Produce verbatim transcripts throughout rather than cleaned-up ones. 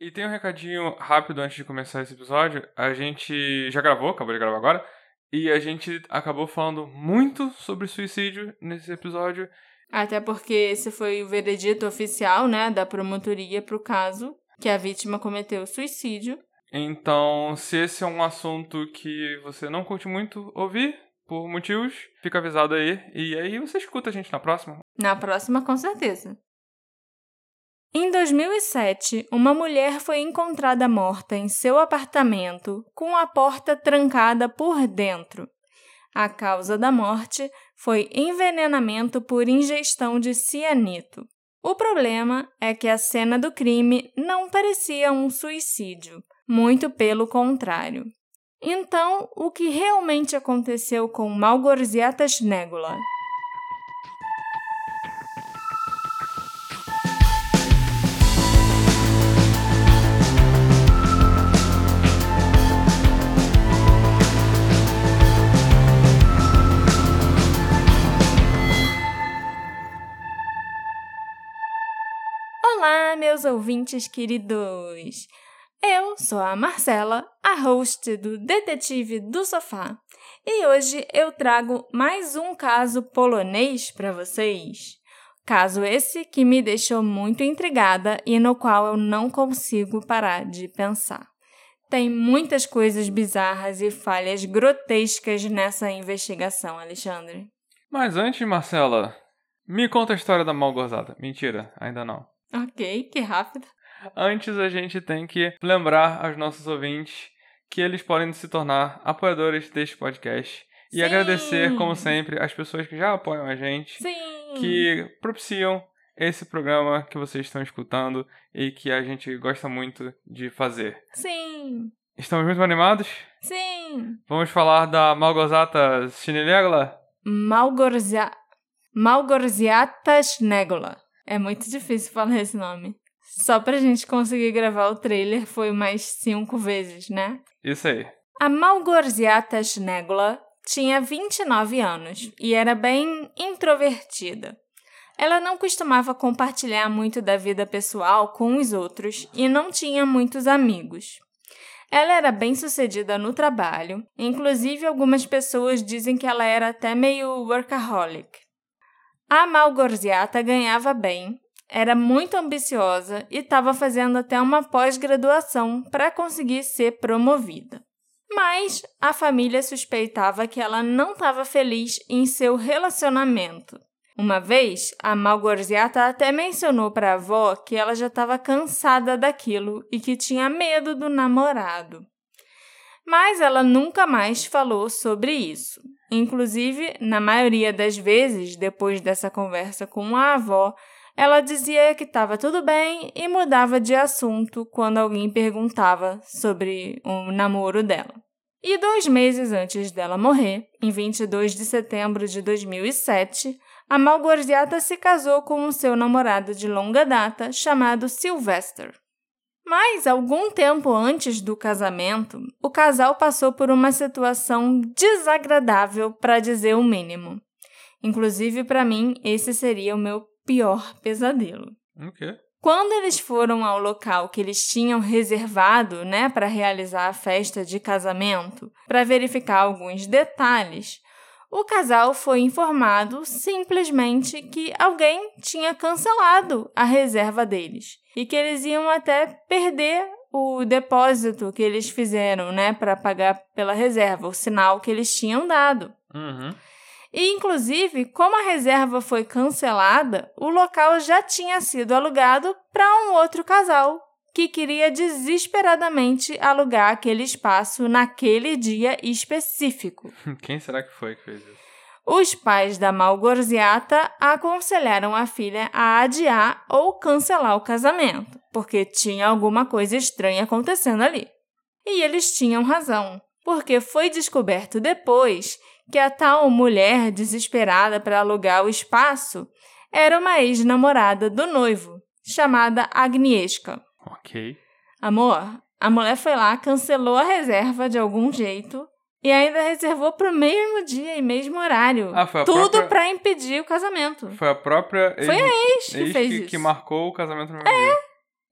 E tem um recadinho rápido antes de começar esse episódio. A gente já gravou, acabou de gravar agora, e a gente acabou falando muito sobre suicídio nesse episódio. Até porque esse foi o veredito oficial, né, da promotoria pro caso, que a vítima cometeu suicídio. Então, se esse é um assunto que você não curte muito ouvir, por motivos, fica avisado aí. E aí você escuta a gente na próxima. Na próxima, com certeza. Em dois mil e sete, uma mulher foi encontrada morta em seu apartamento com a porta trancada por dentro. A causa da morte foi envenenamento por ingestão de cianeto. O problema é que a cena do crime não parecia um suicídio, muito pelo contrário. Então, o que realmente aconteceu com Małgorzata Śniegola? Olá, meus ouvintes queridos! Eu sou a Marcela, a host do Detetive do Sofá, e hoje eu trago mais um caso polonês para vocês. Caso esse que me deixou muito intrigada e no qual eu não consigo parar de pensar. Tem muitas coisas bizarras e falhas grotescas nessa investigação, Alexandre. Mas antes, Marcela, me conta a história da Małgorzata. Mentira, ainda não. Ok, que rápido. Antes, a gente tem que lembrar aos nossos ouvintes que eles podem se tornar apoiadores deste podcast. E Sim. Agradecer, como sempre, as pessoas que já apoiam a gente. Sim. Que propiciam esse programa que vocês estão escutando e que a gente gosta muito de fazer. Sim. Estamos muito animados? Sim. Vamos falar da Małgorzata Śniegola? Małgorzata... Małgorzata Śniegola. É muito difícil falar esse nome. Só pra gente conseguir gravar o trailer foi mais cinco vezes, né? Isso aí. A Małgorzata Śniegola tinha vinte e nove anos e era bem introvertida. Ela não costumava compartilhar muito da vida pessoal com os outros e não tinha muitos amigos. Ela era bem-sucedida no trabalho, inclusive algumas pessoas dizem que ela era até meio workaholic. A Małgorzata ganhava bem, era muito ambiciosa e estava fazendo até uma pós-graduação para conseguir ser promovida. Mas a família suspeitava que ela não estava feliz em seu relacionamento. Uma vez, a Małgorzata até mencionou para a avó que ela já estava cansada daquilo e que tinha medo do namorado. Mas ela nunca mais falou sobre isso. Inclusive, na maioria das vezes, depois dessa conversa com a avó, ela dizia que estava tudo bem e mudava de assunto quando alguém perguntava sobre o namoro dela. E dois meses antes dela morrer, em vinte e dois de setembro de dois mil e sete, a Małgorzata se casou com o seu namorado de longa data, chamado Sylvester. Mas, algum tempo antes do casamento, o casal passou por uma situação desagradável, para dizer o mínimo. Inclusive, para mim, esse seria o meu pior pesadelo. Ok. Quando eles foram ao local que eles tinham reservado, né, para realizar a festa de casamento, para verificar alguns detalhes, o casal foi informado simplesmente que alguém tinha cancelado a reserva deles e que eles iam até perder o depósito que eles fizeram, né, para pagar pela reserva, o sinal que eles tinham dado. Uhum. E, inclusive, como a reserva foi cancelada, o local já tinha sido alugado para um outro casal que queria desesperadamente alugar aquele espaço naquele dia específico. Quem será que foi que fez isso? Os pais da Małgorzata aconselharam a filha a adiar ou cancelar o casamento, porque tinha alguma coisa estranha acontecendo ali. E eles tinham razão, porque foi descoberto depois que a tal mulher desesperada para alugar o espaço era uma ex-namorada do noivo, chamada Agnieszka. Ok. Amor, a mulher foi lá, cancelou a reserva de algum jeito e ainda reservou para o mesmo dia e mesmo horário. Ah, foi a Tudo própria... para impedir o casamento. Foi a própria ex, Foi a ex que ex fez que, isso. que marcou o casamento no mesmo dia.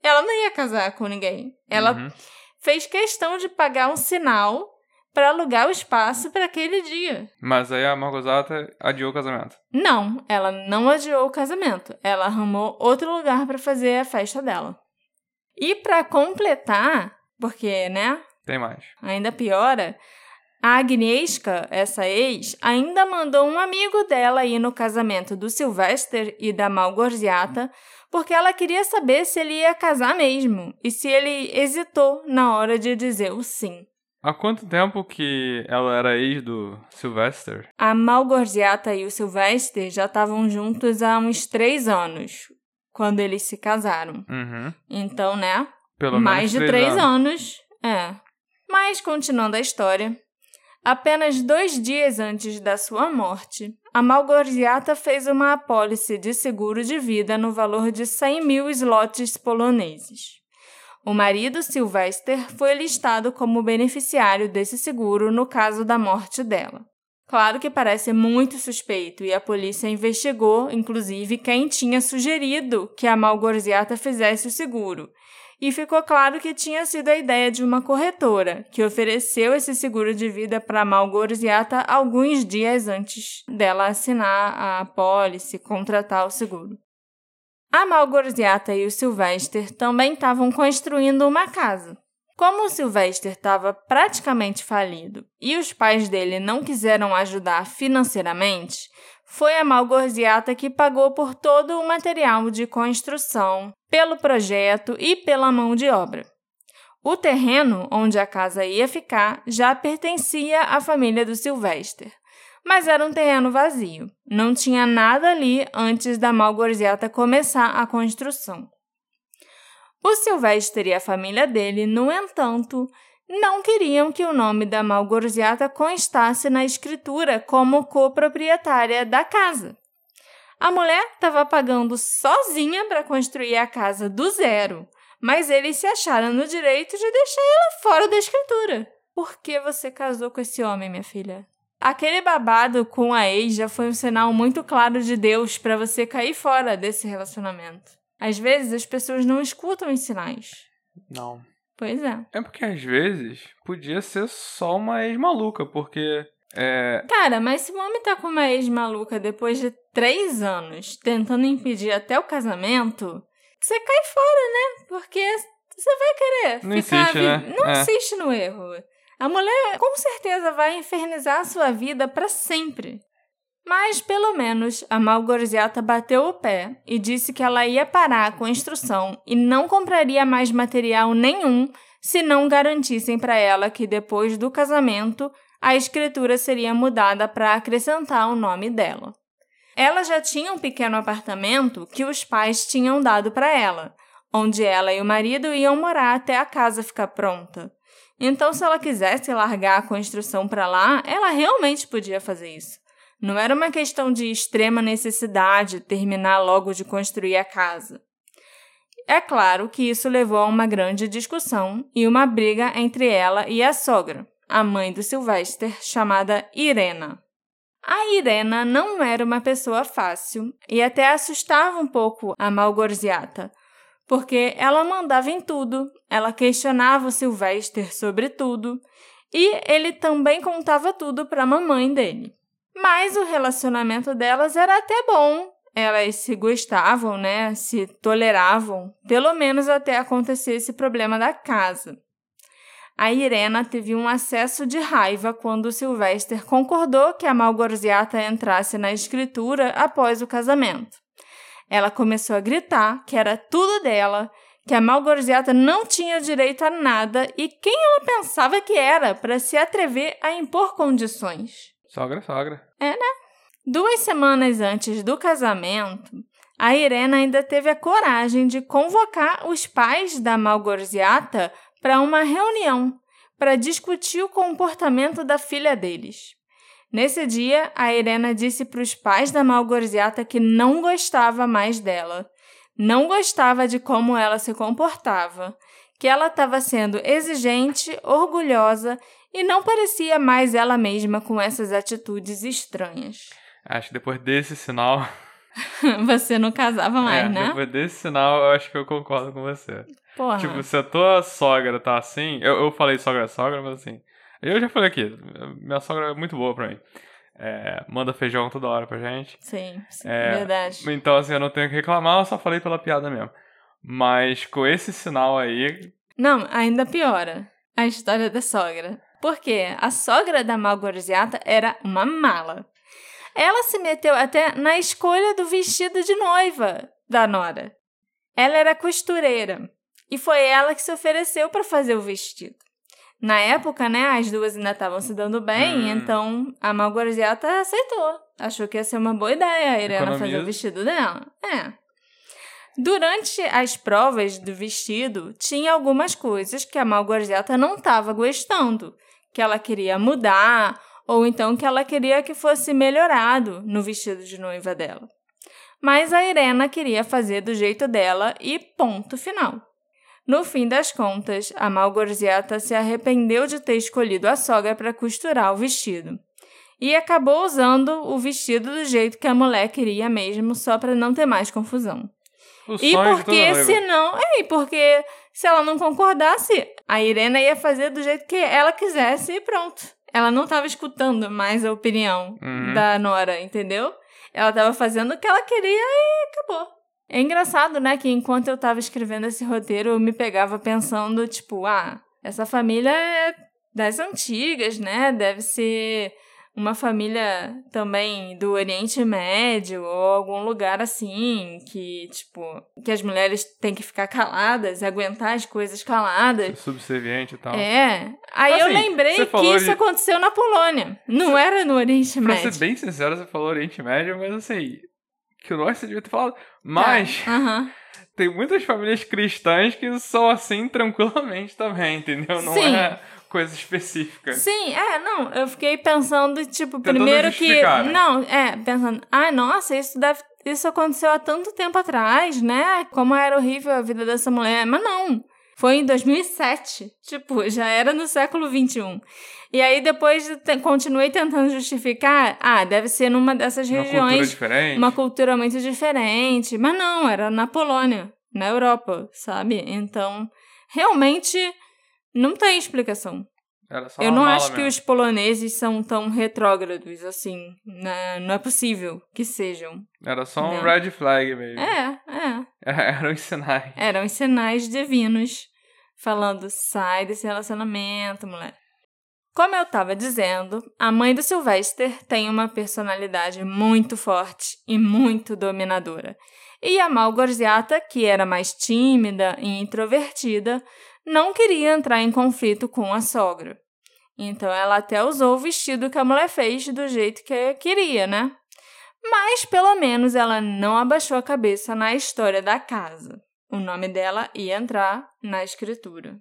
ela não ia casar com ninguém. Ela Uhum. fez questão de pagar um sinal para alugar o espaço para aquele dia. Mas aí a Małgorzata adiou o casamento. Não, ela não adiou o casamento. Ela arrumou outro lugar para fazer a festa dela. E para completar, porque, né, Tem mais. ainda piora, a Agnieszka, essa ex, ainda mandou um amigo dela ir no casamento do Sylvester e da Małgorzata, porque ela queria saber se ele ia casar mesmo e se ele hesitou na hora de dizer o sim. Há quanto tempo que ela era ex do Sylvester? A Małgorzata e o Sylvester já estavam juntos há uns três anos, quando eles se casaram. Uhum. Então, né? Pelo mais menos de três três anos. anos. É. Mas, continuando a história, apenas dois dias antes da sua morte, a Małgorzata fez uma apólice de seguro de vida no valor de cem mil zlotys poloneses. O marido, Sylvester, foi listado como beneficiário desse seguro no caso da morte dela. Claro que parece muito suspeito e a polícia investigou, inclusive, quem tinha sugerido que a Małgorzata fizesse o seguro. E ficou claro que tinha sido a ideia de uma corretora, que ofereceu esse seguro de vida para a Małgorzata alguns dias antes dela assinar a apólice e contratar o seguro. A Małgorzata e o Sylvester também estavam construindo uma casa. Como o Sylvester estava praticamente falido e os pais dele não quiseram ajudar financeiramente, foi a Małgorzata que pagou por todo o material de construção, pelo projeto e pela mão de obra. O terreno onde a casa ia ficar já pertencia à família do Sylvester, mas era um terreno vazio. Não tinha nada ali antes da Małgorzata começar a construção. O Sylvester e a família dele, no entanto, não queriam que o nome da Małgorzata constasse na escritura como coproprietária da casa. A mulher estava pagando sozinha para construir a casa do zero, mas eles se acharam no direito de deixar ela fora da escritura. Por que você casou com esse homem, minha filha? Aquele babado com a ex já foi um sinal muito claro de Deus para você cair fora desse relacionamento. Às vezes, as pessoas não escutam os sinais. Não. Pois é. É porque, às vezes, podia ser só uma ex-maluca, porque... É... Cara, mas se o homem tá com uma ex-maluca depois de três anos, tentando impedir até o casamento, você cai fora, né? Porque você vai querer Não ficar... insiste, vi... né? Não É. insiste no erro. A mulher, com certeza, vai infernizar a sua vida para sempre. Mas, pelo menos, a Małgorzata bateu o pé e disse que ela ia parar a construção e não compraria mais material nenhum se não garantissem para ela que, depois do casamento, a escritura seria mudada para acrescentar o nome dela. Ela já tinha um pequeno apartamento que os pais tinham dado para ela, onde ela e o marido iam morar até a casa ficar pronta. Então, se ela quisesse largar a construção para lá, ela realmente podia fazer isso. Não era uma questão de extrema necessidade terminar logo de construir a casa. É claro que isso levou a uma grande discussão e uma briga entre ela e a sogra, a mãe do Sylvester, chamada Irena. A Irena não era uma pessoa fácil e até assustava um pouco a Małgorzata, porque ela mandava em tudo, ela questionava o Sylvester sobre tudo e ele também contava tudo para a mamãe dele. Mas o relacionamento delas era até bom. Elas se gostavam, né? Se toleravam, pelo menos até acontecer esse problema da casa. A Irena teve um acesso de raiva quando o Sylvester concordou que a Małgorzata entrasse na escritura após o casamento. Ela começou a gritar que era tudo dela, que a Małgorzata não tinha direito a nada e quem ela pensava que era para se atrever a impor condições. Sogra, sogra. É, né? Duas semanas antes do casamento, a Irena ainda teve a coragem de convocar os pais da Małgorzata para uma reunião para discutir o comportamento da filha deles. Nesse dia, a Irena disse para os pais da Małgorzata que não gostava mais dela, não gostava de como ela se comportava, que ela estava sendo exigente, orgulhosa e não parecia mais ela mesma com essas atitudes estranhas. Acho que depois desse sinal... Você não casava mais, é, né? Depois desse sinal, eu acho que eu concordo com você. Porra. Tipo, se a tua sogra tá assim... Eu, eu falei sogra é sogra, mas assim... Eu já falei aqui, minha sogra é muito boa pra mim. É, manda feijão toda hora pra gente. Sim, sim, É, verdade. Então, assim, eu não tenho que reclamar, eu só falei pela piada mesmo. Mas com esse sinal aí... Não, ainda piora a história da sogra. Porque a sogra da Malgorziata era uma mala. Ela se meteu até na escolha do vestido de noiva da nora. Ela era costureira e foi ela que se ofereceu para fazer o vestido. Na época, né, as duas ainda estavam se dando bem, Hum. então a Malgorziata aceitou. Achou que ia ser uma boa ideia a Irena Economiza. fazer o vestido dela. É. Durante as provas do vestido, tinha algumas coisas que a Malgorziata não estava gostando, que ela queria mudar, ou então que ela queria que fosse melhorado no vestido de noiva dela. Mas a Irena queria fazer do jeito dela e ponto final. No fim das contas, a Malgorziata se arrependeu de ter escolhido a sogra para costurar o vestido. E acabou usando o vestido do jeito que a mulher queria mesmo, só para não ter mais confusão. O E sonho de toda porque noiva. se não, é, porque se ela não concordasse, a Irena ia fazer do jeito que ela quisesse e pronto. Ela não estava escutando mais a opinião Uhum. da nora, entendeu? Ela estava fazendo o que ela queria e acabou. É engraçado, né, que enquanto eu estava escrevendo esse roteiro, eu me pegava pensando, tipo, ah, essa família é das antigas, né? Deve ser uma família também do Oriente Médio ou algum lugar assim, que, tipo, que as mulheres têm que ficar caladas e aguentar as coisas caladas. Subserviente e tal. É. Aí Assim, eu lembrei você que falou isso de- aconteceu na Polônia. Não era no Oriente Pra Médio. ser bem sincero, você falou Oriente Médio, mas assim... Que o nosso você devia ter falado. Mas... Tá. Aham. Tem muitas famílias cristãs que são assim tranquilamente também, entendeu? Não Sim. é coisa específica. Sim, é, não, eu fiquei pensando, tipo, Tentando primeiro que... justificar, né? Não, é, pensando, ai, nossa, isso deve... Isso aconteceu há tanto tempo atrás, né? Como era horrível a vida dessa mulher. Mas não, foi em dois mil e sete. Tipo, já era no século vinte e um. E aí, depois, te- continuei tentando justificar. Ah, deve ser numa dessas Uma regiões... cultura diferente. Uma cultura muito diferente. Mas não, era na Polônia, na Europa, sabe? Então, realmente, não tem explicação. Era só Eu uma não mala acho que mesmo. os poloneses são tão retrógrados assim. Né? Não é possível que sejam. Era só um Não. red flag mesmo. É, é. Eram os sinais. Eram os sinais divinos falando, sai desse relacionamento, mulher. Como eu estava dizendo, a mãe do Sylvester tem uma personalidade muito forte e muito dominadora. E a Malgorziata, que era mais tímida e introvertida, não queria entrar em conflito com a sogra. Então ela até usou o vestido que a mulher fez do jeito que queria, né? Mas pelo menos ela não abaixou a cabeça na história da casa. O nome dela ia entrar na escritura.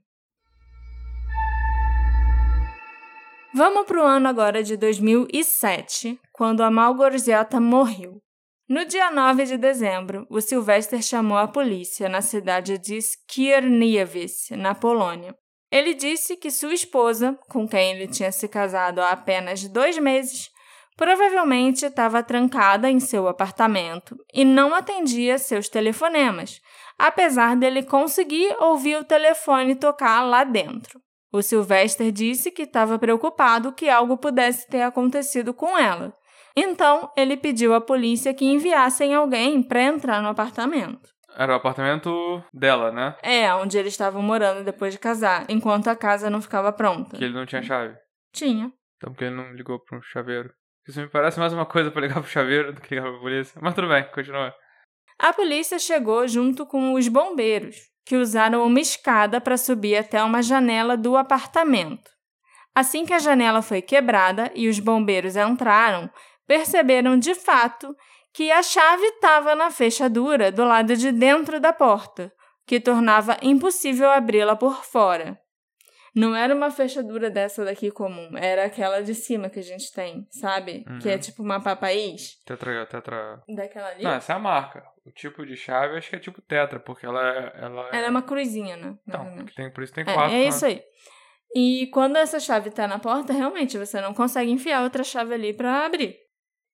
Vamos para o ano agora de dois mil e sete, quando a Malgorziata morreu. No dia nove de dezembro, o Sylvester chamou a polícia na cidade de Skierniewice, na Polônia. Ele disse que sua esposa, com quem ele tinha se casado há apenas dois meses, provavelmente estava trancada em seu apartamento e não atendia seus telefonemas, apesar dele conseguir ouvir o telefone tocar lá dentro. O Sylvester disse que estava preocupado que algo pudesse ter acontecido com ela. Então, ele pediu à polícia que enviassem alguém para entrar no apartamento. Era o apartamento dela, né? É, onde eles estavam morando depois de casar, enquanto a casa não ficava pronta. Que ele não tinha chave. Tinha. Então por que ele não ligou pro chaveiro? Isso me parece mais uma coisa pra ligar pro chaveiro do que ligar pra polícia. Mas tudo bem, continua. A polícia chegou junto com os bombeiros, que usaram uma escada para subir até uma janela do apartamento. Assim que a janela foi quebrada e os bombeiros entraram, perceberam de fato que a chave estava na fechadura do lado de dentro da porta, que tornava impossível abri-la por fora. Não era uma fechadura dessa daqui comum, era aquela de cima que a gente tem, sabe? Uhum. Que é tipo uma papaís. Tetra, tetra... Daquela ali. Não, essa é a marca. O tipo de chave acho que é tipo tetra, porque ela é... Ela é, Ela é uma cruzinha, né? Então, Mais ou menos. porque tem, por isso tem É, quatro. é né? isso aí. E quando essa chave tá na porta, realmente, você não consegue enfiar outra chave ali pra abrir.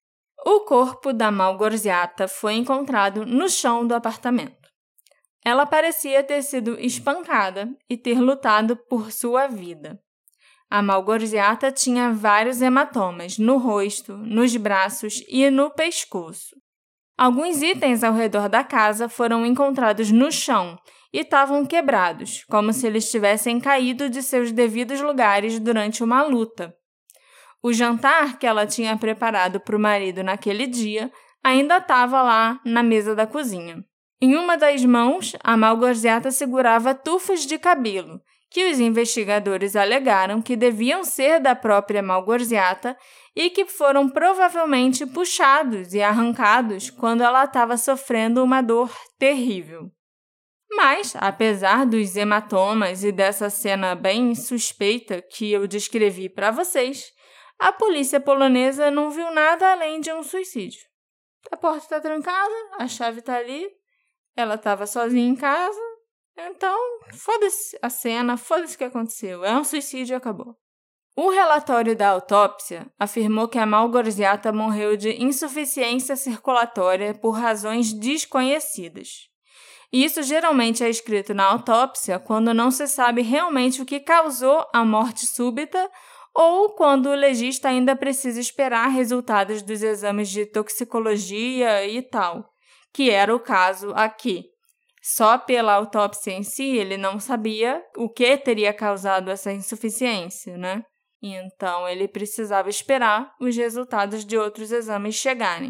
O corpo da Malgorzata foi encontrado no chão do apartamento. Ela parecia ter sido espancada e ter lutado por sua vida. A Malgorzata tinha vários hematomas no rosto, nos braços e no pescoço. Alguns itens ao redor da casa foram encontrados no chão e estavam quebrados, como se eles tivessem caído de seus devidos lugares durante uma luta. O jantar que ela tinha preparado para o marido naquele dia ainda estava lá na mesa da cozinha. Em uma das mãos, a Malgorzata segurava tufos de cabelo, que os investigadores alegaram que deviam ser da própria Malgorzata e que foram provavelmente puxados e arrancados quando ela estava sofrendo uma dor terrível. Mas, apesar dos hematomas e dessa cena bem suspeita que eu descrevi para vocês, a polícia polonesa não viu nada além de um suicídio. A porta está trancada, a chave está ali, ela estava sozinha em casa, então foda-se a cena, foda-se o que aconteceu, é um suicídio e acabou. O relatório da autópsia afirmou que a Malgorzata morreu de insuficiência circulatória por razões desconhecidas. Isso geralmente é escrito na autópsia quando não se sabe realmente o que causou a morte súbita ou quando o legista ainda precisa esperar resultados dos exames de toxicologia e tal, que era o caso aqui. Só pela autópsia em si, ele não sabia o que teria causado essa insuficiência, né? Então, ele precisava esperar os resultados de outros exames chegarem.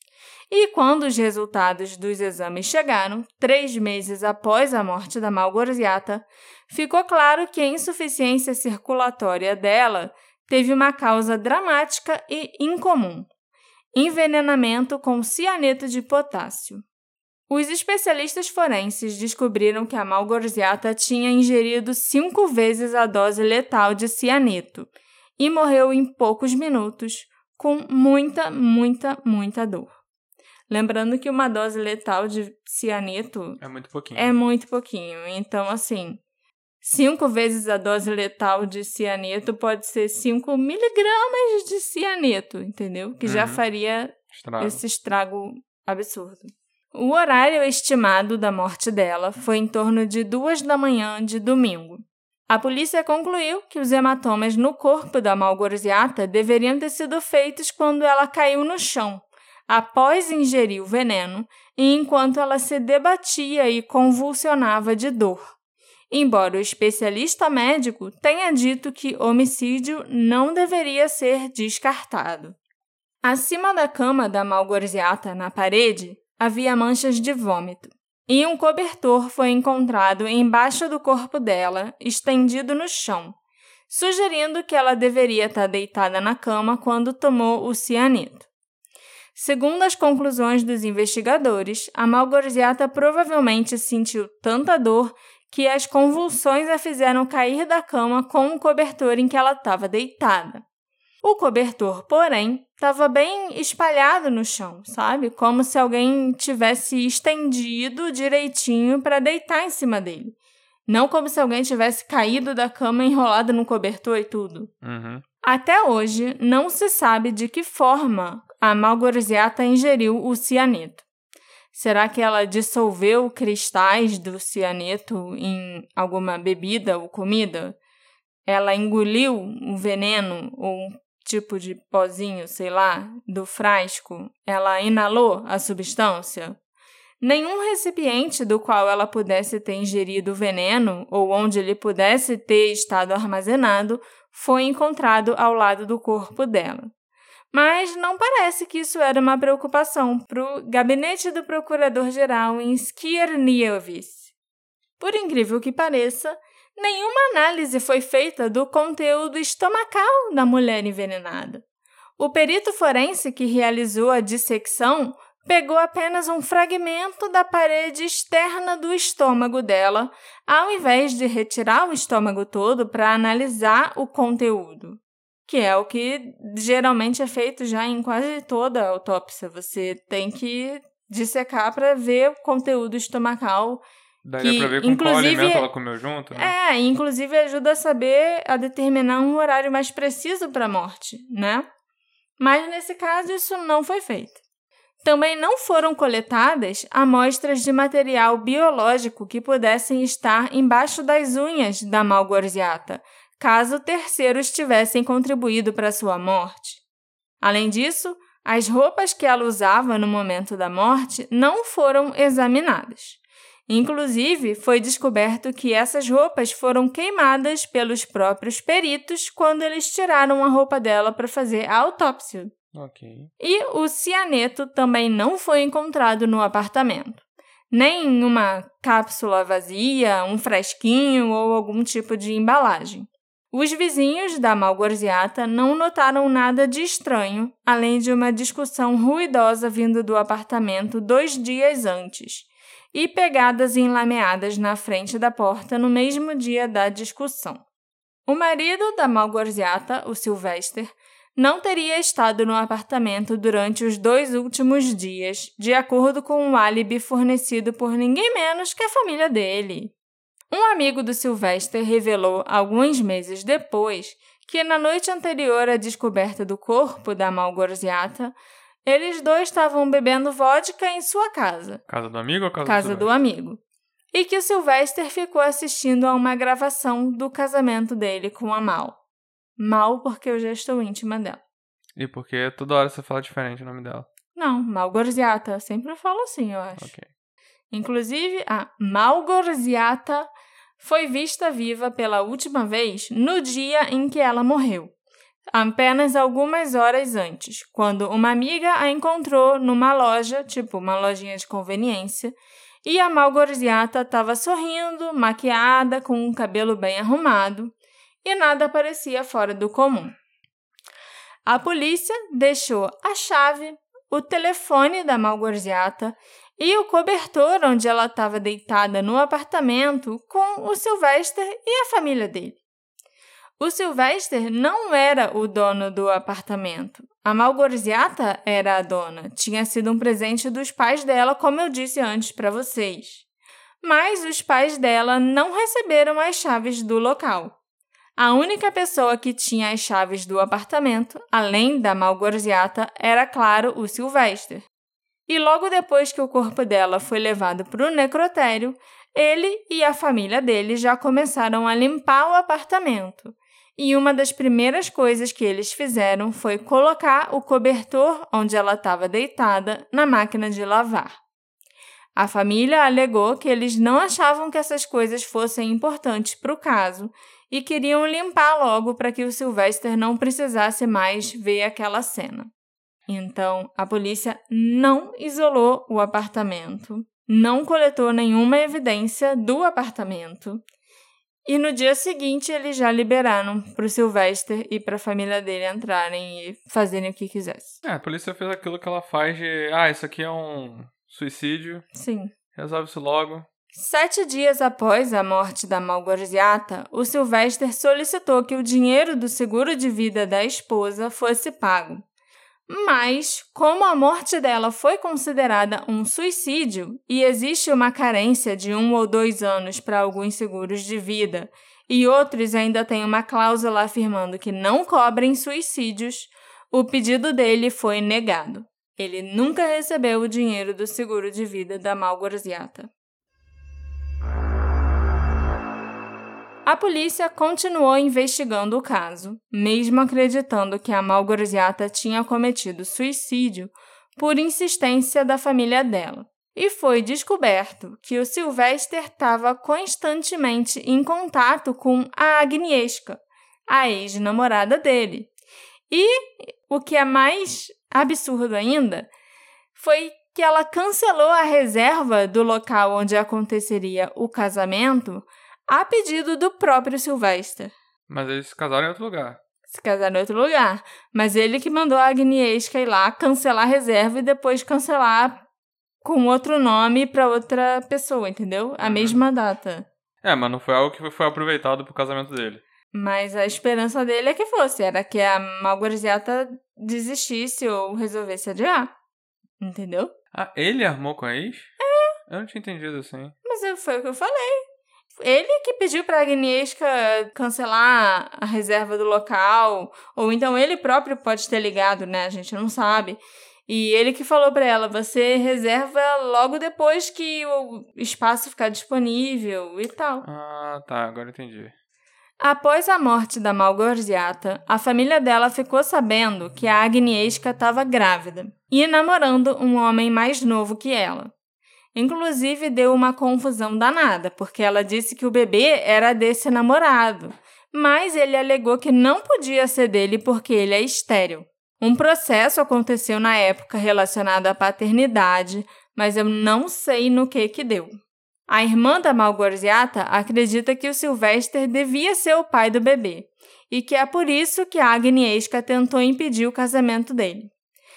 E quando os resultados dos exames chegaram, três meses após a morte da Malgorzata, ficou claro que a insuficiência circulatória dela teve uma causa dramática e incomum: envenenamento com cianeto de potássio. Os especialistas forenses descobriram que a Malgorzata tinha ingerido cinco vezes a dose letal de cianeto e morreu em poucos minutos, com muita, muita, muita dor. Lembrando que uma dose letal de cianeto é muito pouquinho. É muito pouquinho. Então, assim, cinco vezes a dose letal de cianeto pode ser cinco miligramas de cianeto, entendeu? Que uhum. já faria estrago. Esse estrago absurdo. O horário estimado da morte dela foi em torno de duas da manhã de domingo. A polícia concluiu que os hematomas no corpo da Malgorzata deveriam ter sido feitos quando ela caiu no chão, após ingerir o veneno e enquanto ela se debatia e convulsionava de dor. Embora o especialista médico tenha dito que homicídio não deveria ser descartado. Acima da cama da Malgorzata, na parede, havia manchas de vômito, e um cobertor foi encontrado embaixo do corpo dela, estendido no chão, sugerindo que ela deveria estar deitada na cama quando tomou o cianeto. Segundo as conclusões dos investigadores, a Malgorzata provavelmente sentiu tanta dor que as convulsões a fizeram cair da cama com o cobertor em que ela estava deitada. O cobertor, porém, estava bem espalhado no chão, sabe? Como se alguém tivesse estendido direitinho para deitar em cima dele. Não como se alguém tivesse caído da cama enrolado no cobertor e tudo. Uhum. Até hoje, não se sabe de que forma a Malgorzata ingeriu o cianeto. Será que ela dissolveu cristais do cianeto em alguma bebida ou comida? Ela engoliu o veneno ou um tipo de pozinho, sei lá, do frasco? Ela inalou a substância? Nenhum recipiente do qual ela pudesse ter ingerido o veneno ou onde ele pudesse ter estado armazenado foi encontrado ao lado do corpo dela. Mas não parece que isso era uma preocupação para o gabinete do procurador-geral em Skierniewice. Por incrível que pareça, nenhuma análise foi feita do conteúdo estomacal da mulher envenenada. O perito forense que realizou a dissecção pegou apenas um fragmento da parede externa do estômago dela, ao invés de retirar o estômago todo para analisar o conteúdo, que é o que geralmente é feito já em quase toda a autópsia. Você tem que dissecar para ver o conteúdo estomacal. Daria que, pra ver com inclusive, qual alimento ela comeu junto, né? É, inclusive ajuda a saber, a determinar um horário mais preciso para a morte, né? Mas, nesse caso, isso não foi feito. Também não foram coletadas amostras de material biológico que pudessem estar embaixo das unhas da Malgorzata, caso terceiros tivessem contribuído para sua morte. Além disso, as roupas que ela usava no momento da morte não foram examinadas. Inclusive, foi descoberto que essas roupas foram queimadas pelos próprios peritos quando eles tiraram a roupa dela para fazer a autópsia. Ok. E o cianeto também não foi encontrado no apartamento. Nem em uma cápsula vazia, um fresquinho ou algum tipo de embalagem. Os vizinhos da Malgorzata não notaram nada de estranho, além de uma discussão ruidosa vindo do apartamento dois dias antes, e pegadas enlameadas na frente da porta no mesmo dia da discussão. O marido da Malgorzata, o Sylvester, não teria estado no apartamento durante os dois últimos dias, de acordo com um álibi fornecido por ninguém menos que a família dele. Um amigo do Sylvester revelou, alguns meses depois, que na noite anterior à descoberta do corpo da Malgorzata, eles dois estavam bebendo vodka em sua casa. Casa do amigo ou casa, casa do do amigo. E que o Sylvester ficou assistindo a uma gravação do casamento dele com a Mal. Mal porque eu já estou íntima dela. E porque toda hora você fala diferente o nome dela. Não, Malgorzata. Sempre falo assim, eu acho. Ok. Inclusive, a Malgorzata foi vista viva pela última vez no dia em que ela morreu, apenas algumas horas antes, quando uma amiga a encontrou numa loja, tipo uma lojinha de conveniência, e a Malgorzata estava sorrindo, maquiada, com um cabelo bem arrumado, e nada parecia fora do comum. A polícia deixou a chave, o telefone da Malgorzata e o cobertor onde ela estava deitada no apartamento com o Sylvester e a família dele. O Sylvester não era o dono do apartamento. A Malgorzata era a dona. Tinha sido um presente dos pais dela, como eu disse antes para vocês. Mas os pais dela não receberam as chaves do local. A única pessoa que tinha as chaves do apartamento, além da Malgorzata, era, claro, o Sylvester. E logo depois que o corpo dela foi levado para o necrotério, ele e a família dele já começaram a limpar o apartamento. E uma das primeiras coisas que eles fizeram foi colocar o cobertor onde ela estava deitada na máquina de lavar. A família alegou que eles não achavam que essas coisas fossem importantes para o caso e queriam limpar logo para que o Sylvester não precisasse mais ver aquela cena. Então, a polícia não isolou o apartamento, não coletou nenhuma evidência do apartamento e no dia seguinte eles já liberaram para o Sylvester e para a família dele entrarem e fazerem o que quisessem. É, a polícia fez aquilo que ela faz de, ah, isso aqui é um suicídio. Sim. Resolve isso logo. Sete dias após a morte da Malgorzata, o Sylvester solicitou que o dinheiro do seguro de vida da esposa fosse pago. Mas, como a morte dela foi considerada um suicídio e existe uma carência de um ou dois anos para alguns seguros de vida e outros ainda têm uma cláusula afirmando que não cobrem suicídios, o pedido dele foi negado. Ele nunca recebeu o dinheiro do seguro de vida da Malgorzata. A polícia continuou investigando o caso, mesmo acreditando que a Malgorzata tinha cometido suicídio por insistência da família dela. E foi descoberto que o Sylvester estava constantemente em contato com a Agnieszka, a ex-namorada dele. E o que é mais absurdo ainda foi que ela cancelou a reserva do local onde aconteceria o casamento a pedido do próprio Sylvester. Mas eles se casaram em outro lugar. Se casaram em outro lugar. Mas ele que mandou a Agnieszka ir lá cancelar a reserva e depois cancelar com outro nome para outra pessoa, entendeu? A uhum. mesma data. É, mas não foi algo que foi aproveitado pro casamento dele. Mas a esperança dele é que fosse. Era que a Malgorzata desistisse ou resolvesse adiar. Entendeu? Ah, ele armou com a ex? É. Eu não tinha entendido assim. Mas foi o que eu falei. ele que pediu pra Agnieszka cancelar a reserva do local, ou então ele próprio pode ter ligado, né? A gente não sabe. E ele que falou pra ela, você reserva logo depois que o espaço ficar disponível e tal. Ah, tá, agora entendi. Após a morte da Małgorzata, a família dela ficou sabendo que a Agnieszka estava grávida e namorando um homem mais novo que ela. Inclusive, deu uma confusão danada, porque ela disse que o bebê era desse namorado, mas ele alegou que não podia ser dele porque ele é estéril. Um processo aconteceu na época relacionado à paternidade, mas eu não sei no que que deu. A irmã da Małgorzata acredita que o Sylvester devia ser o pai do bebê, e que é por isso que a Agnieszka tentou impedir o casamento dele.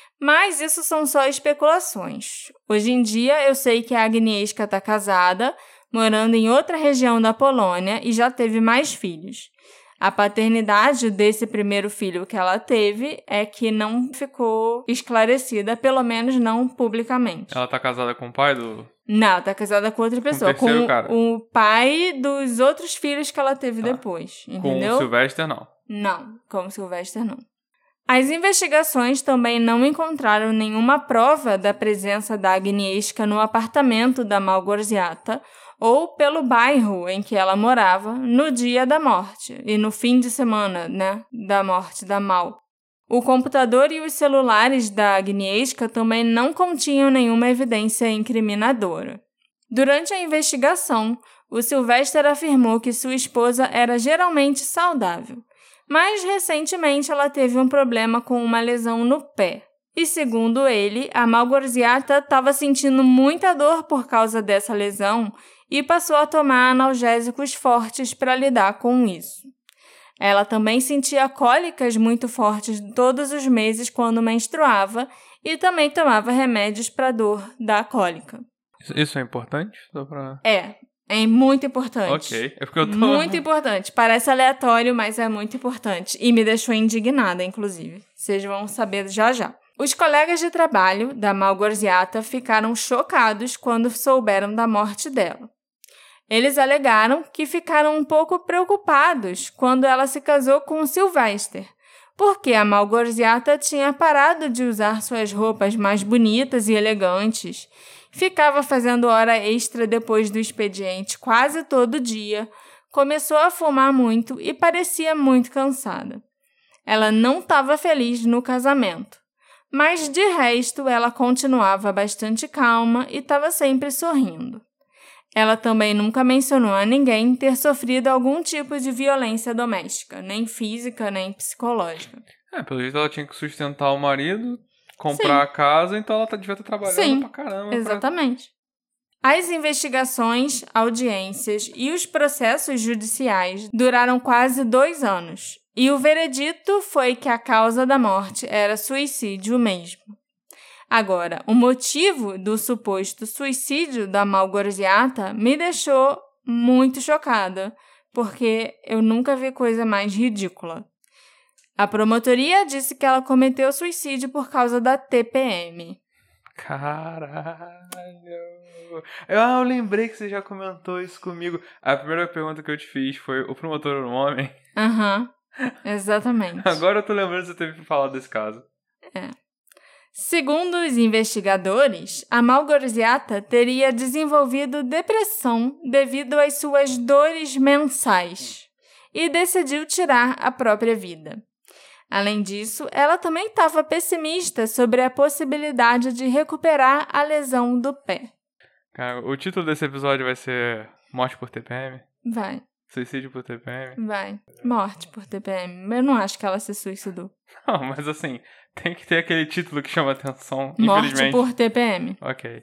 Mas isso são só especulações. Hoje em dia, eu sei que a Agnieszka está casada, morando em outra região da Polônia e já teve mais filhos. A paternidade desse primeiro filho que ela teve é que não ficou esclarecida, pelo menos não publicamente. Ela tá casada com o pai do... Não, ela tá casada com outra pessoa. Com o terceiro com cara. O pai dos outros filhos que ela teve Tá. depois, entendeu? Com o Sylvester, não. Não, com o Sylvester não. As investigações também não encontraram nenhuma prova da presença da Agnieszka no apartamento da Małgorzata ou pelo bairro em que ela morava no dia da morte e no fim de semana, né, da morte da Mal. O computador e os celulares da Agnieszka também não continham nenhuma evidência incriminadora. Durante a investigação, o Sylvester afirmou que sua esposa era geralmente saudável, mas recentemente ela teve um problema com uma lesão no pé. E segundo ele, a Małgorzata estava sentindo muita dor por causa dessa lesão e passou a tomar analgésicos fortes para lidar com isso. Ela também sentia cólicas muito fortes todos os meses quando menstruava e também tomava remédios para dor da cólica. Isso é importante? Só pra... É, é muito importante. Ok, é porque eu tô... Muito importante. Parece aleatório, mas é muito importante. E me deixou indignada, inclusive. Vocês vão saber já já. Os colegas de trabalho da Małgorzata ficaram chocados quando souberam da morte dela. Eles alegaram que ficaram um pouco preocupados quando ela se casou com o Sylvester, porque a Małgorzata tinha parado de usar suas roupas mais bonitas e elegantes, ficava fazendo hora extra depois do expediente quase todo dia, começou a fumar muito e parecia muito cansada. Ela não estava feliz no casamento, mas de resto ela continuava bastante calma e estava sempre sorrindo. Ela também nunca mencionou a ninguém ter sofrido algum tipo de violência doméstica, nem física, nem psicológica. É, pelo jeito ela tinha que sustentar o marido, comprar Sim. a casa, então ela devia estar trabalhando Sim, pra caramba. Exatamente. Pra... As investigações, audiências e os processos judiciais duraram quase dois anos, e o veredito foi que a causa da morte era suicídio mesmo. Agora, o motivo do suposto suicídio da Małgorzata me deixou muito chocada, porque eu nunca vi coisa mais ridícula. A promotoria disse que ela cometeu suicídio por causa da T P M. Caralho! Eu lembrei que você já comentou isso comigo. A primeira pergunta que eu te fiz foi, o promotor era um homem? Aham, uhum, exatamente. Agora eu tô lembrando que você teve que falar desse caso. É. Segundo os investigadores, a Małgorzata teria desenvolvido depressão devido às suas dores mensais e decidiu tirar a própria vida. Além disso, ela também estava pessimista sobre a possibilidade de recuperar a lesão do pé. Cara, o título desse episódio vai ser Morte por T P M? Vai. Suicídio por T P M? Vai. Morte por T P M. Eu não acho que ela se suicidou. Não, mas assim, tem que ter aquele título que chama atenção, Morte infelizmente. por T P M. Ok.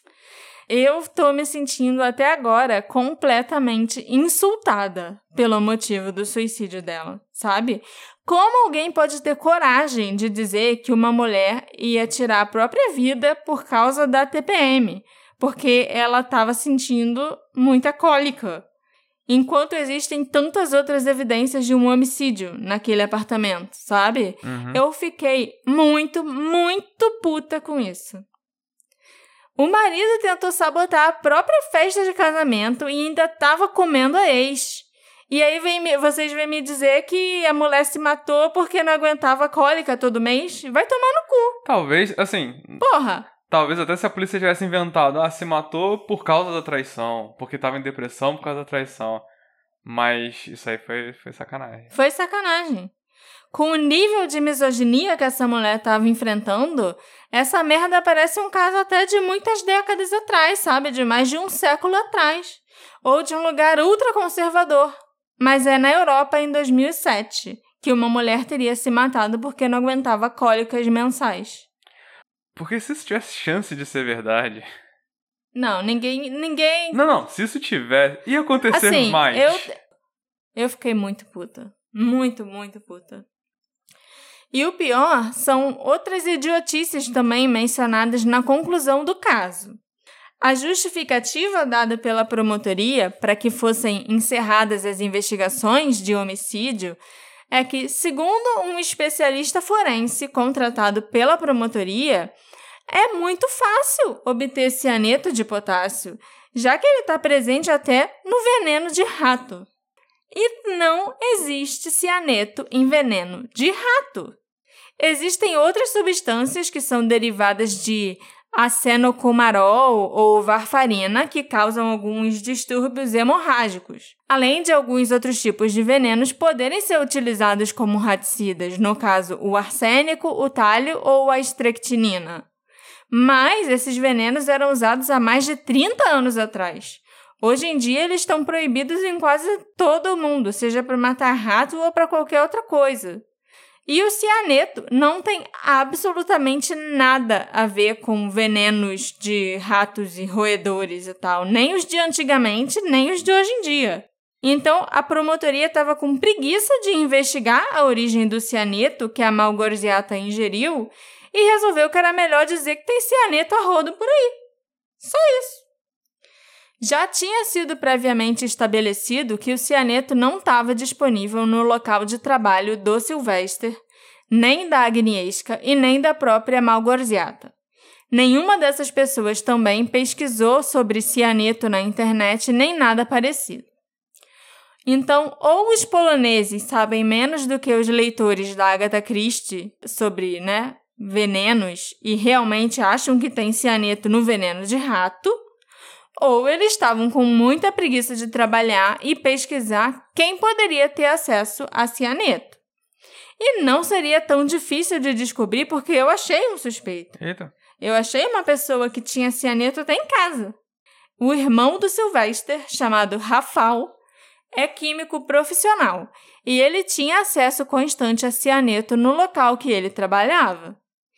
Eu tô me sentindo até agora completamente insultada pelo motivo do suicídio dela, sabe? Como alguém pode ter coragem de dizer que uma mulher ia tirar a própria vida por causa da T P M? Porque ela estava sentindo muita cólica. Enquanto existem tantas outras evidências de um homicídio naquele apartamento, sabe? Uhum. Eu fiquei muito, muito puta com isso. O marido tentou sabotar a própria festa de casamento e ainda estava comendo a ex. E aí vem me, vocês vêm me dizer que a mulher se matou porque não aguentava cólica todo mês? Vai tomar no cu. Talvez, assim... Porra! Talvez até se a polícia tivesse inventado, ah, se matou por causa da traição, porque tava em depressão por causa da traição. Mas isso aí foi, foi sacanagem. Foi sacanagem. Com o nível de misoginia que essa mulher estava enfrentando, essa merda parece um caso até de muitas décadas atrás, sabe? De mais de um século atrás. Ou de um lugar ultraconservador. Mas é na Europa, em dois mil e sete, que uma mulher teria se matado porque não aguentava cólicas mensais. Porque se isso tivesse chance de ser verdade... Não, ninguém... ninguém... Não, não. Se isso tiver... Ia acontecer assim, mais. Eu, eu fiquei muito puta. Muito, muito puta. E o pior são outras idiotices também mencionadas na conclusão do caso. A justificativa dada pela promotoria para que fossem encerradas as investigações de homicídio é que, segundo um especialista forense contratado pela promotoria, é muito fácil obter cianeto de potássio, já que ele está presente até no veneno de rato. E não existe cianeto em veneno de rato. Existem outras substâncias que são derivadas de acenocomarol ou varfarina que causam alguns distúrbios hemorrágicos, além de alguns outros tipos de venenos poderem ser utilizados como raticidas, no caso o arsênico, o talho ou a estrectinina. Mas esses venenos eram usados há mais de trinta anos atrás. Hoje em dia eles estão proibidos em quase todo o mundo, seja para matar rato ou para qualquer outra coisa. E o cianeto não tem absolutamente nada a ver com venenos de ratos e roedores e tal, nem os de antigamente, nem os de hoje em dia. Então, a promotoria estava com preguiça de investigar a origem do cianeto que a Malgorziata ingeriu e resolveu que era melhor dizer que tem cianeto a rodo por aí. Só isso. Já tinha sido previamente estabelecido que o cianeto não estava disponível no local de trabalho do Sylvester, nem da Agnieszka e nem da própria Malgorziata. Nenhuma dessas pessoas também pesquisou sobre cianeto na internet, nem nada parecido. Então, ou os poloneses sabem menos do que os leitores da Agatha Christie sobre, né, venenos e realmente acham que tem cianeto no veneno de rato, ou eles estavam com muita preguiça de trabalhar e pesquisar quem poderia ter acesso a cianeto. E não seria tão difícil de descobrir porque eu achei um suspeito. Eita. Eu achei uma pessoa que tinha cianeto até em casa. O irmão do Sylvester, chamado Rafał, é químico profissional e ele tinha acesso constante a cianeto no local que ele trabalhava.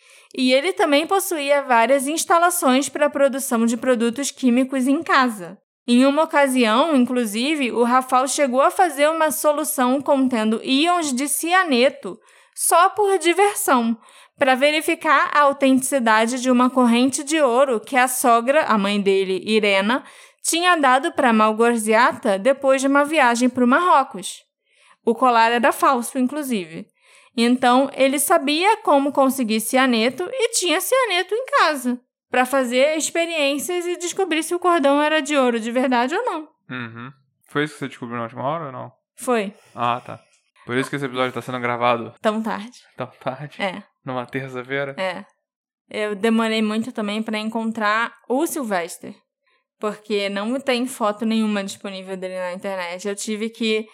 E ele também possuía várias instalações para a produção de produtos químicos em casa. Em uma ocasião, inclusive, o Rafał chegou a fazer uma solução contendo íons de cianeto só por diversão, para verificar a autenticidade de uma corrente de ouro que a sogra, a mãe dele, Irena, tinha dado para Malgorziata depois de uma viagem para o Marrocos. O colar era falso, inclusive. Então, ele sabia como conseguir cianeto e tinha cianeto em casa, para fazer experiências e descobrir se o cordão era de ouro de verdade ou não. Uhum. Foi isso que você descobriu na última hora ou não? Foi. Ah, tá. Por isso que esse episódio tá sendo gravado Tão tarde. tão tarde? É. Numa terça-feira? É. Eu demorei muito também para encontrar o Sylvester, porque não tem foto nenhuma disponível dele na internet. Eu tive que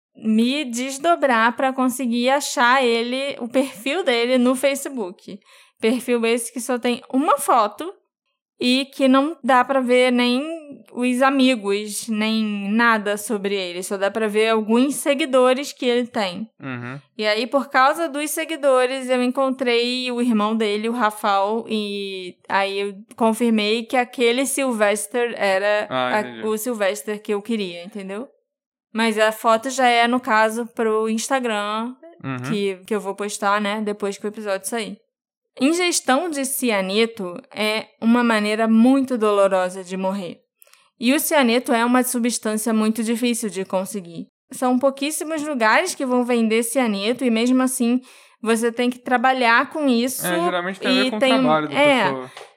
me desdobrar para conseguir achar ele, o perfil dele no Facebook. Perfil esse que só tem uma foto e que não dá para ver nem os amigos, nem nada sobre ele. Só dá para ver alguns seguidores que ele tem. Uhum. E aí, por causa dos seguidores, eu encontrei o irmão dele, o Rafał, e aí eu confirmei que aquele Sylvester era ah, a, o Sylvester que eu queria, entendeu? Mas a foto já é, no caso, pro Instagram, uhum. que, que eu vou postar, né, depois que o episódio sair. Ingestão de cianeto é uma maneira muito dolorosa de morrer. E o cianeto é uma substância muito difícil de conseguir. São pouquíssimos lugares que vão vender cianeto e, mesmo assim, você tem que trabalhar com isso. É, geralmente tem e a ver com tem, o trabalho da é, pessoa.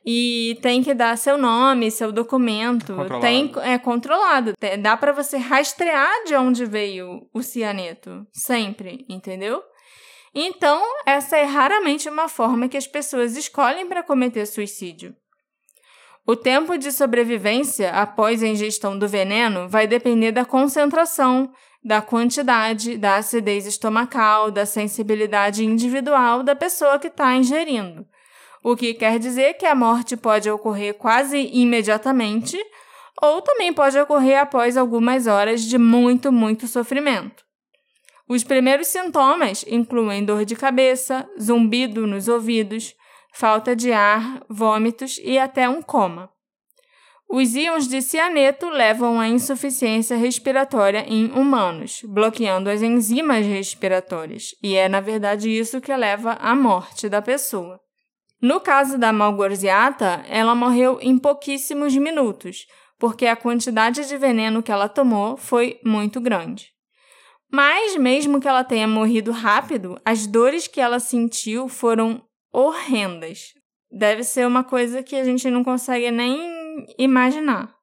E tem que dar seu nome, seu documento. Controlado. Tem, é controlado. Dá pra você rastrear de onde veio o cianeto. Sempre, entendeu? Então, essa é raramente uma forma que as pessoas escolhem para cometer suicídio. O tempo de sobrevivência após a ingestão do veneno vai depender da concentração, da quantidade, da acidez estomacal, da sensibilidade individual da pessoa que está ingerindo. O que quer dizer que a morte pode ocorrer quase imediatamente ou também pode ocorrer após algumas horas de muito, muito sofrimento. Os primeiros sintomas incluem dor de cabeça, zumbido nos ouvidos, falta de ar, vômitos e até um coma. Os íons de cianeto levam à insuficiência respiratória em humanos, bloqueando as enzimas respiratórias, e é, na verdade, isso que leva à morte da pessoa. No caso da Malgorziata, ela morreu em pouquíssimos minutos, porque a quantidade de veneno que ela tomou foi muito grande. Mas, mesmo que ela tenha morrido rápido, as dores que ela sentiu foram horrendas. Deve ser uma coisa que a gente não consegue nem imaginar.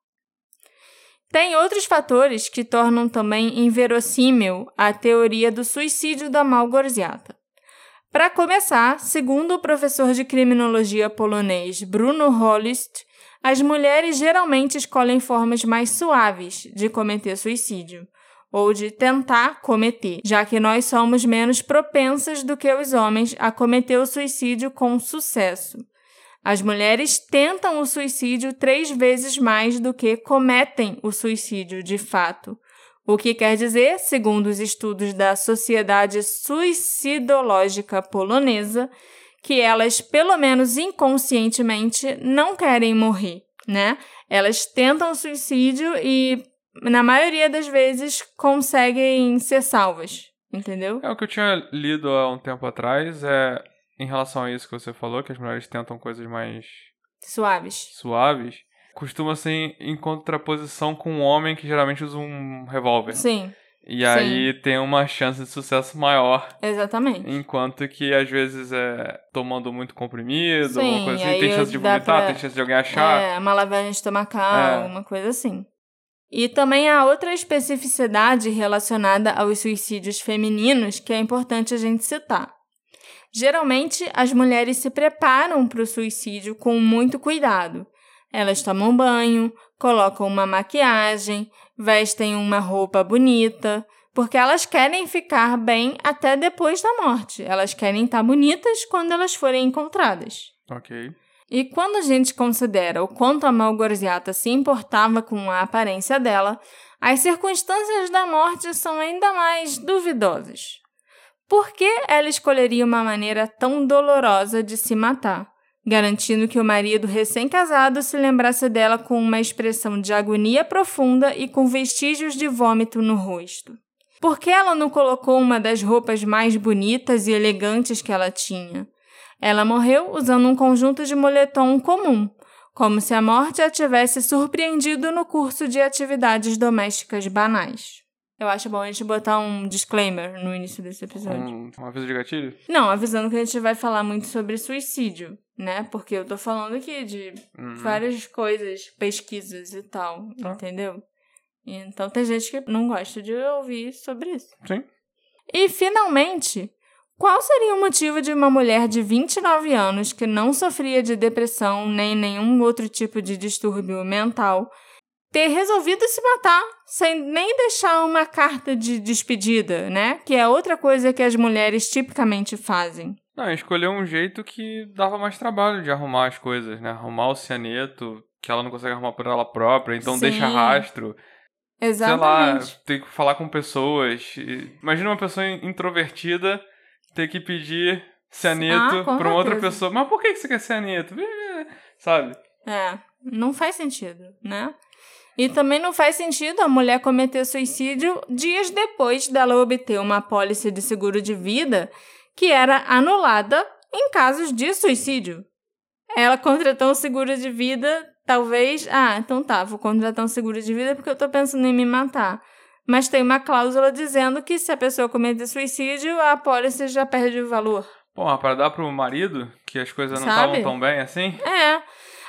Tem outros fatores que tornam também inverossímil a teoria do suicídio da Malgorziata. Para começar, segundo o professor de criminologia polonês Bruno Holist, as mulheres geralmente escolhem formas mais suaves de cometer suicídio, ou de tentar cometer, já que nós somos menos propensas do que os homens a cometer o suicídio com sucesso. As mulheres tentam o suicídio três vezes mais do que cometem o suicídio de fato, o que quer dizer, segundo os estudos da Sociedade Suicidológica Polonesa, que elas, pelo menos inconscientemente, não querem morrer, né? Elas tentam o suicídio e, na maioria das vezes, conseguem ser salvas, entendeu? É o que eu tinha lido há um tempo atrás, é em relação a isso que você falou, que as mulheres tentam coisas mais Suaves. suaves, costuma ser em contraposição com um homem que geralmente usa um revólver. Sim. E aí Sim. tem uma chance de sucesso maior. Exatamente. Enquanto que, às vezes, é tomando muito comprimido, Sim, alguma coisa assim, tem chance de dá vomitar, pra... tem chance de alguém achar. É, uma lavagem estomacal, É. uma coisa assim. E também há outra especificidade relacionada aos suicídios femininos que é importante a gente citar. Geralmente, as mulheres se preparam para o suicídio com muito cuidado. Elas tomam banho, colocam uma maquiagem, vestem uma roupa bonita, porque elas querem ficar bem até depois da morte. Elas querem estar bonitas quando elas forem encontradas. Ok. E quando a gente considera o quanto a Malgorziata se importava com a aparência dela, as circunstâncias da morte são ainda mais duvidosas. Por que ela escolheria uma maneira tão dolorosa de se matar, garantindo que o marido recém-casado se lembrasse dela com uma expressão de agonia profunda e com vestígios de vômito no rosto? Por que ela não colocou uma das roupas mais bonitas e elegantes que ela tinha? Ela morreu usando um conjunto de moletom comum, como se a morte a tivesse surpreendido no curso de atividades domésticas banais. Eu acho bom a gente botar um disclaimer no início desse episódio. Um, um aviso de gatilho? Não, avisando que a gente vai falar muito sobre suicídio, né? Porque eu tô falando aqui de Uhum. várias coisas, pesquisas e tal, Tá. entendeu? Então tem gente que não gosta de ouvir sobre isso. Sim. E, finalmente, qual seria o motivo de uma mulher de vinte e nove anos que não sofria de depressão nem nenhum outro tipo de distúrbio mental ter resolvido se matar sem nem deixar uma carta de despedida, né? Que é outra coisa que as mulheres tipicamente fazem. Não, escolheu um jeito que dava mais trabalho de arrumar as coisas, né? Arrumar o cianeto, que ela não consegue arrumar por ela própria, então Sim. deixa rastro. Exatamente. Sei lá, ter que falar com pessoas. Imagina uma pessoa introvertida ter que pedir cianeto Ah, com pra uma outra certeza. pessoa. Mas por que você quer cianeto? Sabe? É, não faz sentido, né? E também não faz sentido a mulher cometer suicídio dias depois dela obter uma apólice de seguro de vida que era anulada em casos de suicídio. Ela contratou um seguro de vida, talvez... Ah, então tá, vou contratar um seguro de vida porque eu tô pensando em me matar. Mas tem uma cláusula dizendo que se a pessoa cometer suicídio, a apólice já perde o valor. Pô, mas pra dar pro marido, que as coisas não Sabe? estavam tão bem assim... É,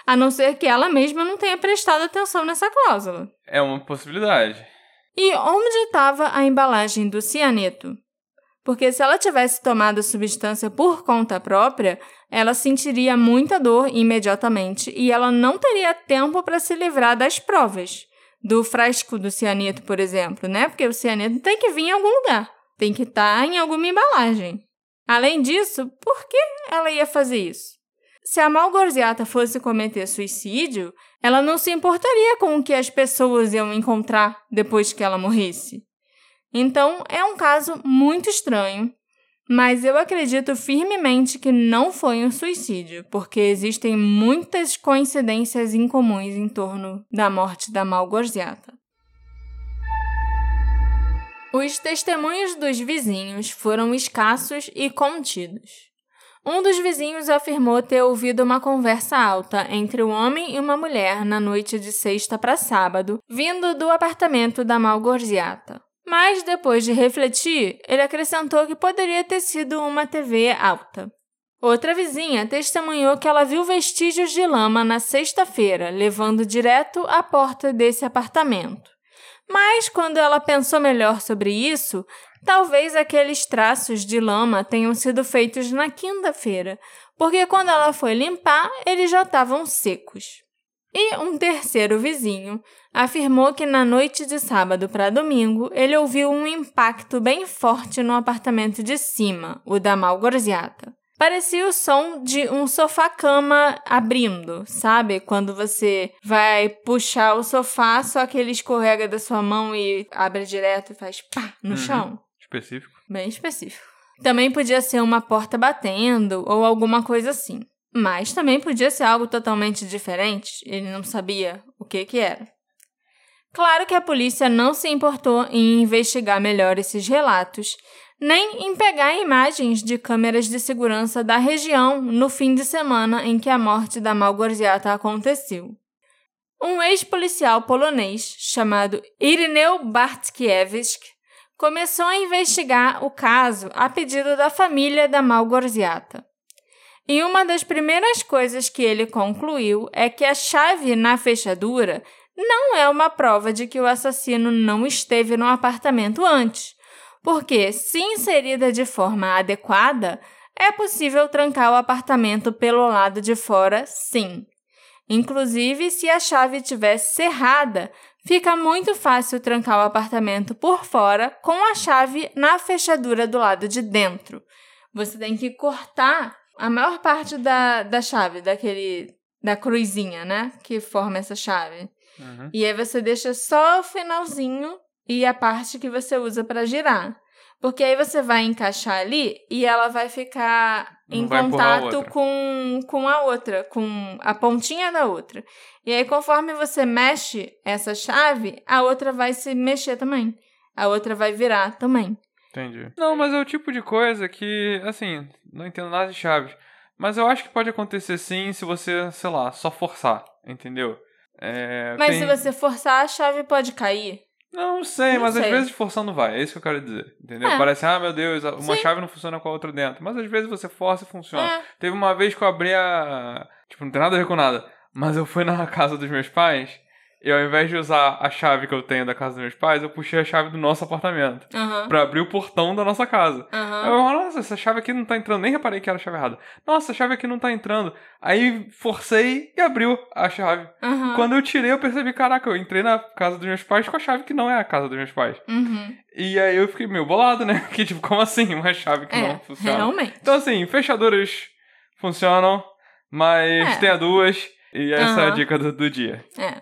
A não ser que ela mesma não tenha prestado atenção nessa cláusula. É uma possibilidade. E onde estava a embalagem do cianeto? Porque se ela tivesse tomado a substância por conta própria, ela sentiria muita dor imediatamente e ela não teria tempo para se livrar das provas. Do frasco do cianeto, por exemplo, né? Porque o cianeto tem que vir em algum lugar. Tem que estar em alguma embalagem. Além disso, por que ela ia fazer isso? Se a Malgorzata fosse cometer suicídio, ela não se importaria com o que as pessoas iam encontrar depois que ela morresse. Então, é um caso muito estranho, mas eu acredito firmemente que não foi um suicídio, porque existem muitas coincidências incomuns em torno da morte da Malgorzata. Os testemunhos dos vizinhos foram escassos e contidos. Um dos vizinhos afirmou ter ouvido uma conversa alta entre um homem e uma mulher na noite de sexta para sábado, vindo do apartamento da Malgorzata. Mas, depois de refletir, ele acrescentou que poderia ter sido uma T V alta. Outra vizinha testemunhou que ela viu vestígios de lama na sexta-feira, levando direto à porta desse apartamento. Mas, quando ela pensou melhor sobre isso, talvez aqueles traços de lama tenham sido feitos na quinta-feira, porque quando ela foi limpar, eles já estavam secos. E um terceiro vizinho afirmou que na noite de sábado para domingo, ele ouviu um impacto bem forte no apartamento de cima, o da Malgorzata. Parecia o som de um sofá-cama abrindo, sabe? Quando você vai puxar o sofá, só que ele escorrega da sua mão e abre direto e faz pá no Uhum. chão. Específico. Bem específico. Também podia ser uma porta batendo ou alguma coisa assim. Mas também podia ser algo totalmente diferente. Ele não sabia o que que era. Claro que a polícia não se importou em investigar melhor esses relatos, nem em pegar imagens de câmeras de segurança da região no fim de semana em que a morte da Malgorzata aconteceu. Um ex-policial polonês chamado Ireneusz Bartkiewicz começou a investigar o caso a pedido da família da Malgorzata. E uma das primeiras coisas que ele concluiu é que a chave na fechadura não é uma prova de que o assassino não esteve no apartamento antes, porque, se inserida de forma adequada, é possível trancar o apartamento pelo lado de fora, sim. Inclusive, se a chave estivesse cerrada, fica muito fácil trancar o apartamento por fora com a chave na fechadura do lado de dentro. Você tem que cortar a maior parte da, da chave, daquele, da cruzinha, né, que forma essa chave. Uhum. E aí você deixa só o finalzinho e a parte que você usa para girar. Porque aí você vai encaixar ali e ela vai ficar Não em vai empurrar a contato outra. com, com a outra, com a pontinha da outra. E aí, conforme você mexe essa chave, a outra vai se mexer também. A outra vai virar também. Entendi. Não, mas é o tipo de coisa que, assim, não entendo nada de chaves. Mas eu acho que pode acontecer sim se você, sei lá, só forçar, entendeu? É, Mas tem... se você forçar, a chave pode cair. Não sei, Não mas sei. às vezes forçando vai. É isso que eu quero dizer, entendeu? É. Parece, ah, meu Deus, uma Sim. chave não funciona com a outra dentro. Mas às vezes você força e funciona. É. Teve uma vez que eu abri a... Tipo, não tem nada a ver com nada. Mas eu fui na casa dos meus pais e ao invés de usar a chave que eu tenho da casa dos meus pais, eu puxei a chave do nosso apartamento. Aham. Pra abrir o portão da nossa casa. Aham. Aí eu, nossa, essa chave aqui não tá entrando. Nem reparei que era a chave errada. Nossa, a chave aqui não tá entrando. Aí forcei e abriu a chave. Aham. Quando eu tirei, eu percebi, caraca, eu entrei na casa dos meus pais com a chave que não é a casa dos meus pais. Uhum. E aí eu fiquei meio bolado, né? Que tipo, como assim? Uma chave que É, não funciona. realmente. Então assim, fechaduras funcionam, mas É. tenha duas. E essa é a Aham. dica do, do dia. É.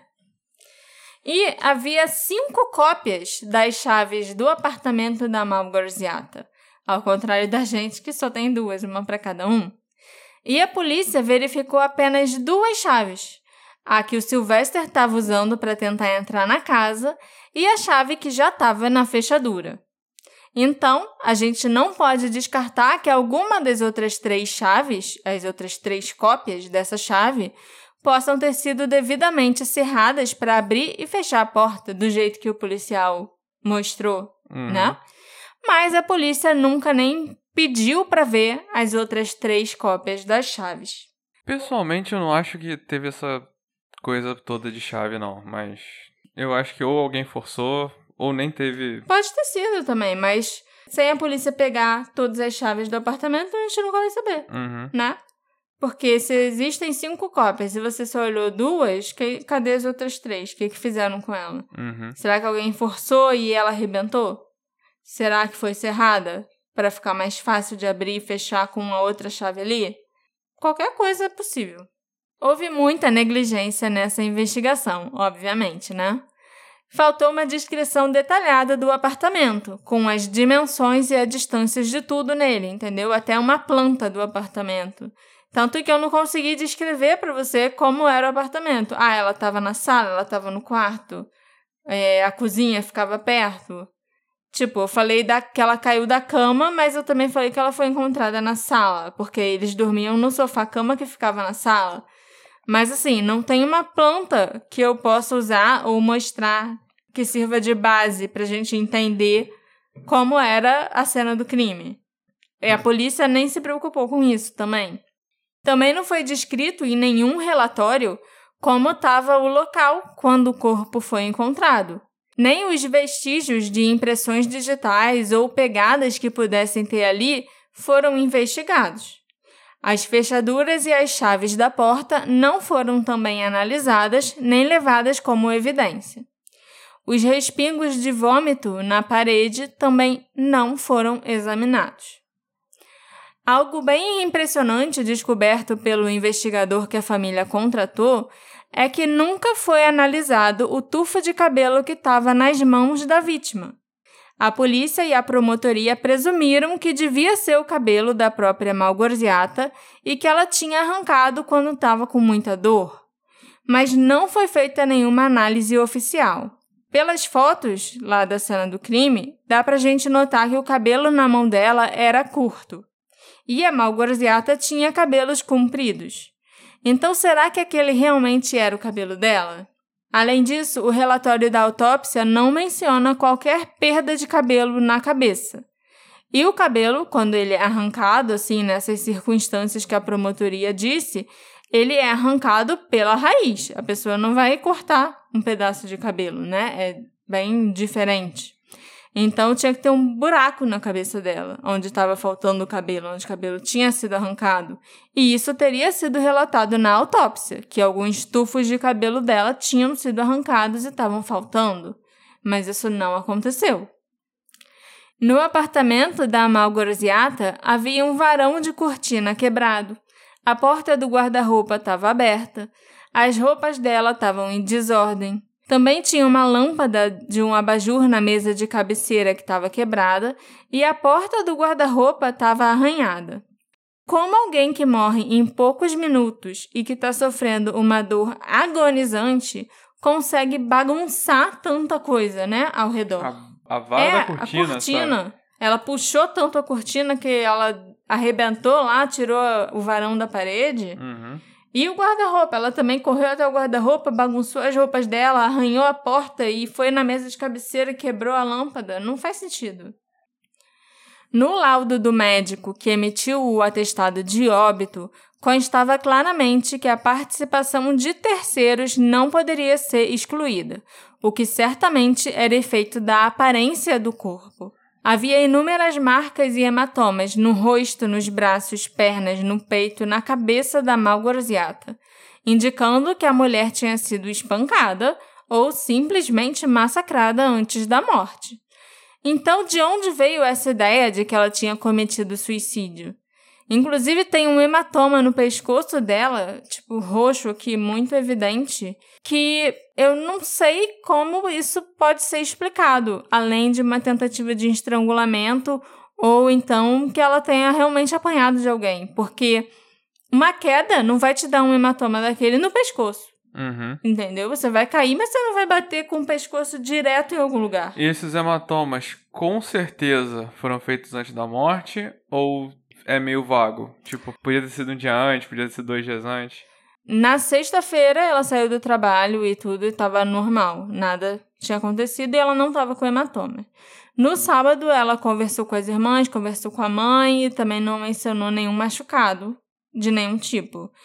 E havia cinco cópias das chaves do apartamento da Malgorzata, ao contrário da gente que só tem duas, uma para cada um. E a polícia verificou apenas duas chaves, a que o Sylvester estava usando para tentar entrar na casa e a chave que já estava na fechadura. Então, a gente não pode descartar que alguma das outras três chaves, as outras três cópias dessa chave, possam ter sido devidamente cerradas para abrir e fechar a porta do jeito que o policial mostrou, Uhum. né? Mas a polícia nunca nem pediu para ver as outras três cópias das chaves. Pessoalmente, eu não acho que teve essa coisa toda de chave, não. Mas eu acho que ou alguém forçou, ou nem teve... Pode ter sido também, mas sem a polícia pegar todas as chaves do apartamento, a gente nunca vai saber, Uhum. né? Porque se existem cinco cópias e você só olhou duas, que, cadê as outras três? O que, que fizeram com ela? Uhum. Será que alguém forçou e ela arrebentou? Será que foi cerrada para ficar mais fácil de abrir e fechar com uma outra chave ali? Qualquer coisa é possível. Houve muita negligência nessa investigação, obviamente, né? Faltou uma descrição detalhada do apartamento, com as dimensões e as distâncias de tudo nele, entendeu? Até uma planta do apartamento. Tanto que eu não consegui descrever para você como era o apartamento. Ah, ela estava na sala, ela estava no quarto, é, a cozinha ficava perto. Tipo, eu falei da, que ela caiu da cama, mas eu também falei que ela foi encontrada na sala, porque eles dormiam no sofá-cama que ficava na sala. Mas assim, não tem uma planta que eu possa usar ou mostrar que sirva de base pra gente entender como era a cena do crime. E a polícia nem se preocupou com isso também. Também não foi descrito em nenhum relatório como estava o local quando o corpo foi encontrado. Nem os vestígios de impressões digitais ou pegadas que pudessem ter ali foram investigados. As fechaduras e as chaves da porta não foram também analisadas nem levadas como evidência. Os respingos de vômito na parede também não foram examinados. Algo bem impressionante descoberto pelo investigador que a família contratou é que nunca foi analisado o tufo de cabelo que estava nas mãos da vítima. A polícia e a promotoria presumiram que devia ser o cabelo da própria Malgorzata e que ela tinha arrancado quando estava com muita dor. Mas não foi feita nenhuma análise oficial. Pelas fotos lá da cena do crime, dá pra gente notar que o cabelo na mão dela era curto. E a Malgorzata tinha cabelos compridos. Então, será que aquele realmente era o cabelo dela? Além disso, o relatório da autópsia não menciona qualquer perda de cabelo na cabeça. E o cabelo, quando ele é arrancado, assim, nessas circunstâncias que a promotoria disse, ele é arrancado pela raiz. A pessoa não vai cortar um pedaço de cabelo, né? É bem diferente. Então, tinha que ter um buraco na cabeça dela, onde estava faltando o cabelo, onde o cabelo tinha sido arrancado. E isso teria sido relatado na autópsia, que alguns tufos de cabelo dela tinham sido arrancados e estavam faltando. Mas isso não aconteceu. No apartamento da Malgorzata, havia um varão de cortina quebrado. A porta do guarda-roupa estava aberta. As roupas dela estavam em desordem. Também tinha uma lâmpada de um abajur na mesa de cabeceira que estava quebrada e a porta do guarda-roupa estava arranhada. Como alguém que morre em poucos minutos e que está sofrendo uma dor agonizante consegue bagunçar tanta coisa, né, ao redor? A, a vara é, da cortina, a cortina. sabe? Ela puxou tanto a cortina que ela arrebentou lá, tirou o varão da parede. Uhum. E o guarda-roupa, ela também correu até o guarda-roupa, bagunçou as roupas dela, arranhou a porta e foi na mesa de cabeceira e quebrou a lâmpada. Não faz sentido. No laudo do médico que emitiu o atestado de óbito, constava claramente que a participação de terceiros não poderia ser excluída, o que certamente era efeito da aparência do corpo. Havia inúmeras marcas e hematomas no rosto, nos braços, pernas, no peito, na cabeça da Malgorzata, indicando que a mulher tinha sido espancada ou simplesmente massacrada antes da morte. Então, de onde veio essa ideia de que ela tinha cometido suicídio? Inclusive, tem um hematoma no pescoço dela, tipo roxo aqui, muito evidente, que eu não sei como isso pode ser explicado, além de uma tentativa de estrangulamento ou então que ela tenha realmente apanhado de alguém, porque uma queda não vai te dar um hematoma daquele no pescoço. Uhum. Entendeu? Você vai cair, mas você não vai bater com o pescoço direto em algum lugar. E esses hematomas, com certeza, foram feitos antes da morte ou é meio vago? Tipo, podia ter sido um dia antes, podia ter sido dois dias antes. Na sexta-feira, ela saiu do trabalho e tudo estava normal. Nada tinha acontecido e ela não estava com hematoma. No sábado, ela conversou com as irmãs, conversou com a mãe e também não mencionou nenhum machucado de nenhum tipo.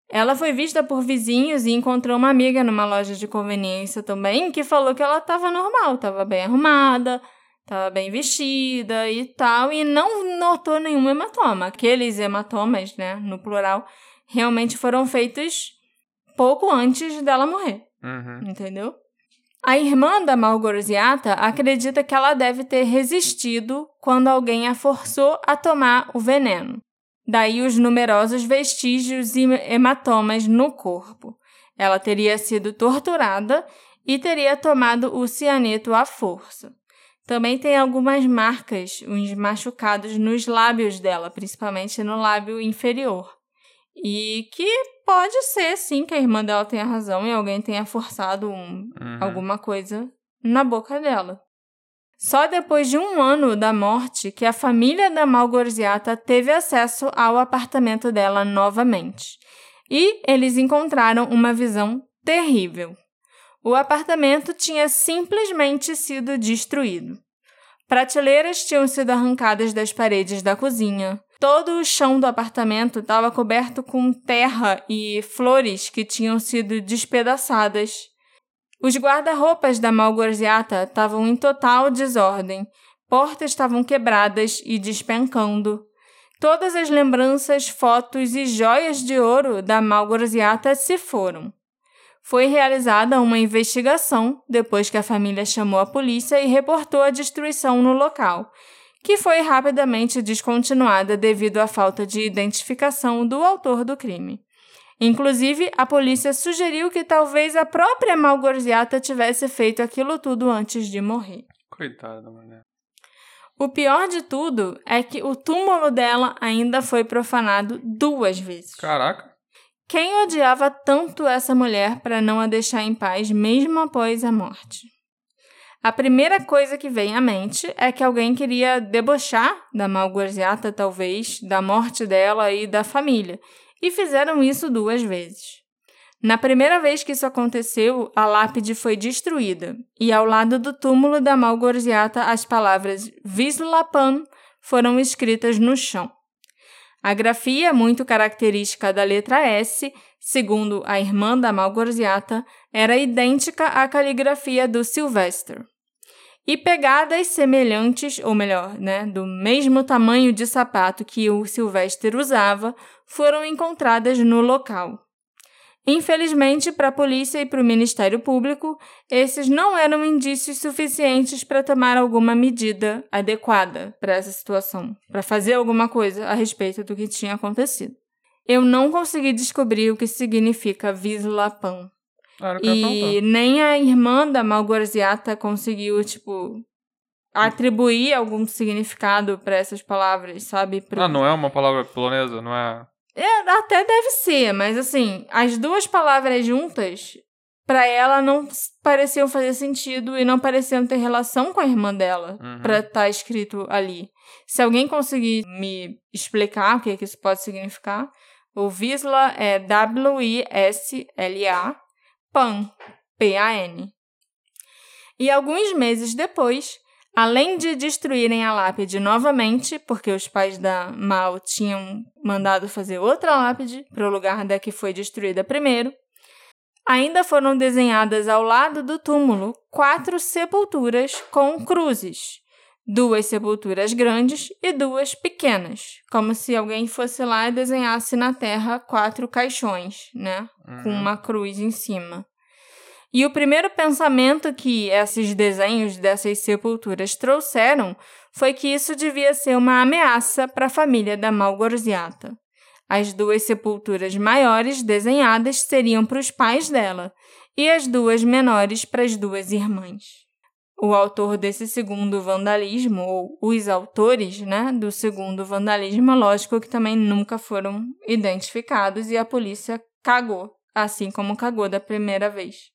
Ela foi vista por vizinhos e encontrou uma amiga numa loja de conveniência também, que falou que ela estava normal, estava bem arrumada, estava bem vestida e tal, e não notou nenhum hematoma. Aqueles hematomas, né, no plural, realmente foram feitos pouco antes dela morrer, Uhum. entendeu? A irmã da Malgorzata acredita que ela deve ter resistido quando alguém a forçou a tomar o veneno. Daí os numerosos vestígios e hematomas no corpo. Ela teria sido torturada e teria tomado o cianeto à força. Também tem algumas marcas, uns machucados nos lábios dela, principalmente no lábio inferior. E que pode ser, sim, que a irmã dela tenha razão e alguém tenha forçado um, Uhum. alguma coisa na boca dela. Só depois de um ano da morte que a família da Malgorzata teve acesso ao apartamento dela novamente. E eles encontraram uma visão terrível. O apartamento tinha simplesmente sido destruído. Prateleiras tinham sido arrancadas das paredes da cozinha. Todo o chão do apartamento estava coberto com terra e flores que tinham sido despedaçadas. Os guarda-roupas da Malgorzata estavam em total desordem. Portas estavam quebradas e despencando. Todas as lembranças, fotos e joias de ouro da Malgorzata se foram. Foi realizada uma investigação depois que a família chamou a polícia e reportou a destruição no local, que foi rapidamente descontinuada devido à falta de identificação do autor do crime. Inclusive, a polícia sugeriu que talvez a própria Malgorzata tivesse feito aquilo tudo antes de morrer. Coitada da mulher. O pior de tudo é que o túmulo dela ainda foi profanado duas vezes. Caraca. Quem odiava tanto essa mulher para não a deixar em paz mesmo após a morte? A primeira coisa que vem à mente é que alguém queria debochar da Malgorzata, talvez, da morte dela e da família, e fizeram isso duas vezes. Na primeira vez que isso aconteceu, a lápide foi destruída, e ao lado do túmulo da Malgorzata as palavras Vislapam foram escritas no chão. A grafia, muito característica da letra S, segundo a irmã da Malgorzata, era idêntica à caligrafia do Sylvester. E pegadas semelhantes, ou melhor, né, do mesmo tamanho de sapato que o Sylvester usava, foram encontradas no local. Infelizmente, para a polícia e para o Ministério Público, esses não eram indícios suficientes para tomar alguma medida adequada para essa situação, para fazer alguma coisa a respeito do que tinha acontecido. Eu não consegui descobrir o que significa Vislapam. Ah, E nem a irmã da Malgorzata conseguiu, tipo, atribuir algum significado para essas palavras, sabe? Pro... Ah, não é uma palavra polonesa, não é... É, até deve ser, mas assim, as duas palavras juntas, para ela não pareciam fazer sentido e não pareciam ter relação com a irmã dela, Uhum. para estar escrito ali. Se alguém conseguir me explicar o que, que isso pode significar, o Visla é W I S L A, Pan, P A N. E alguns meses depois, além de destruírem a lápide novamente, porque os pais da Mal tinham mandado fazer outra lápide para o lugar da que foi destruída primeiro, ainda foram desenhadas ao lado do túmulo quatro sepulturas com cruzes, duas sepulturas grandes e duas pequenas, como se alguém fosse lá e desenhasse na terra quatro caixões, né, Uhum. com uma cruz em cima. E o primeiro pensamento que esses desenhos dessas sepulturas trouxeram foi que isso devia ser uma ameaça para a família da Malgorzata. As duas sepulturas maiores desenhadas seriam para os pais dela e as duas menores para as duas irmãs. O autor desse segundo vandalismo, ou os autores, né, do segundo vandalismo, lógico que também nunca foram identificados e a polícia cagou, assim como cagou da primeira vez.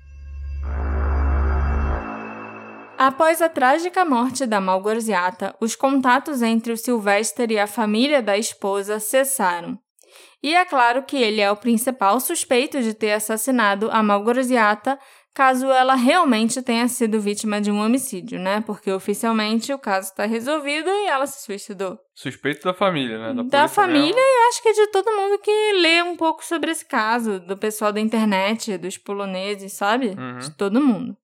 Após a trágica morte da Malgorzata, os contatos entre o Sylvester e a família da esposa cessaram. E é claro que ele é o principal suspeito de ter assassinado a Malgorzata, caso ela realmente tenha sido vítima de um homicídio, né? Porque oficialmente o caso está resolvido e ela se suicidou. Suspeito da família, né? Da, da família mesmo. E acho que de todo mundo que lê um pouco sobre esse caso, do pessoal da internet, dos poloneses, sabe? Uhum. De todo mundo.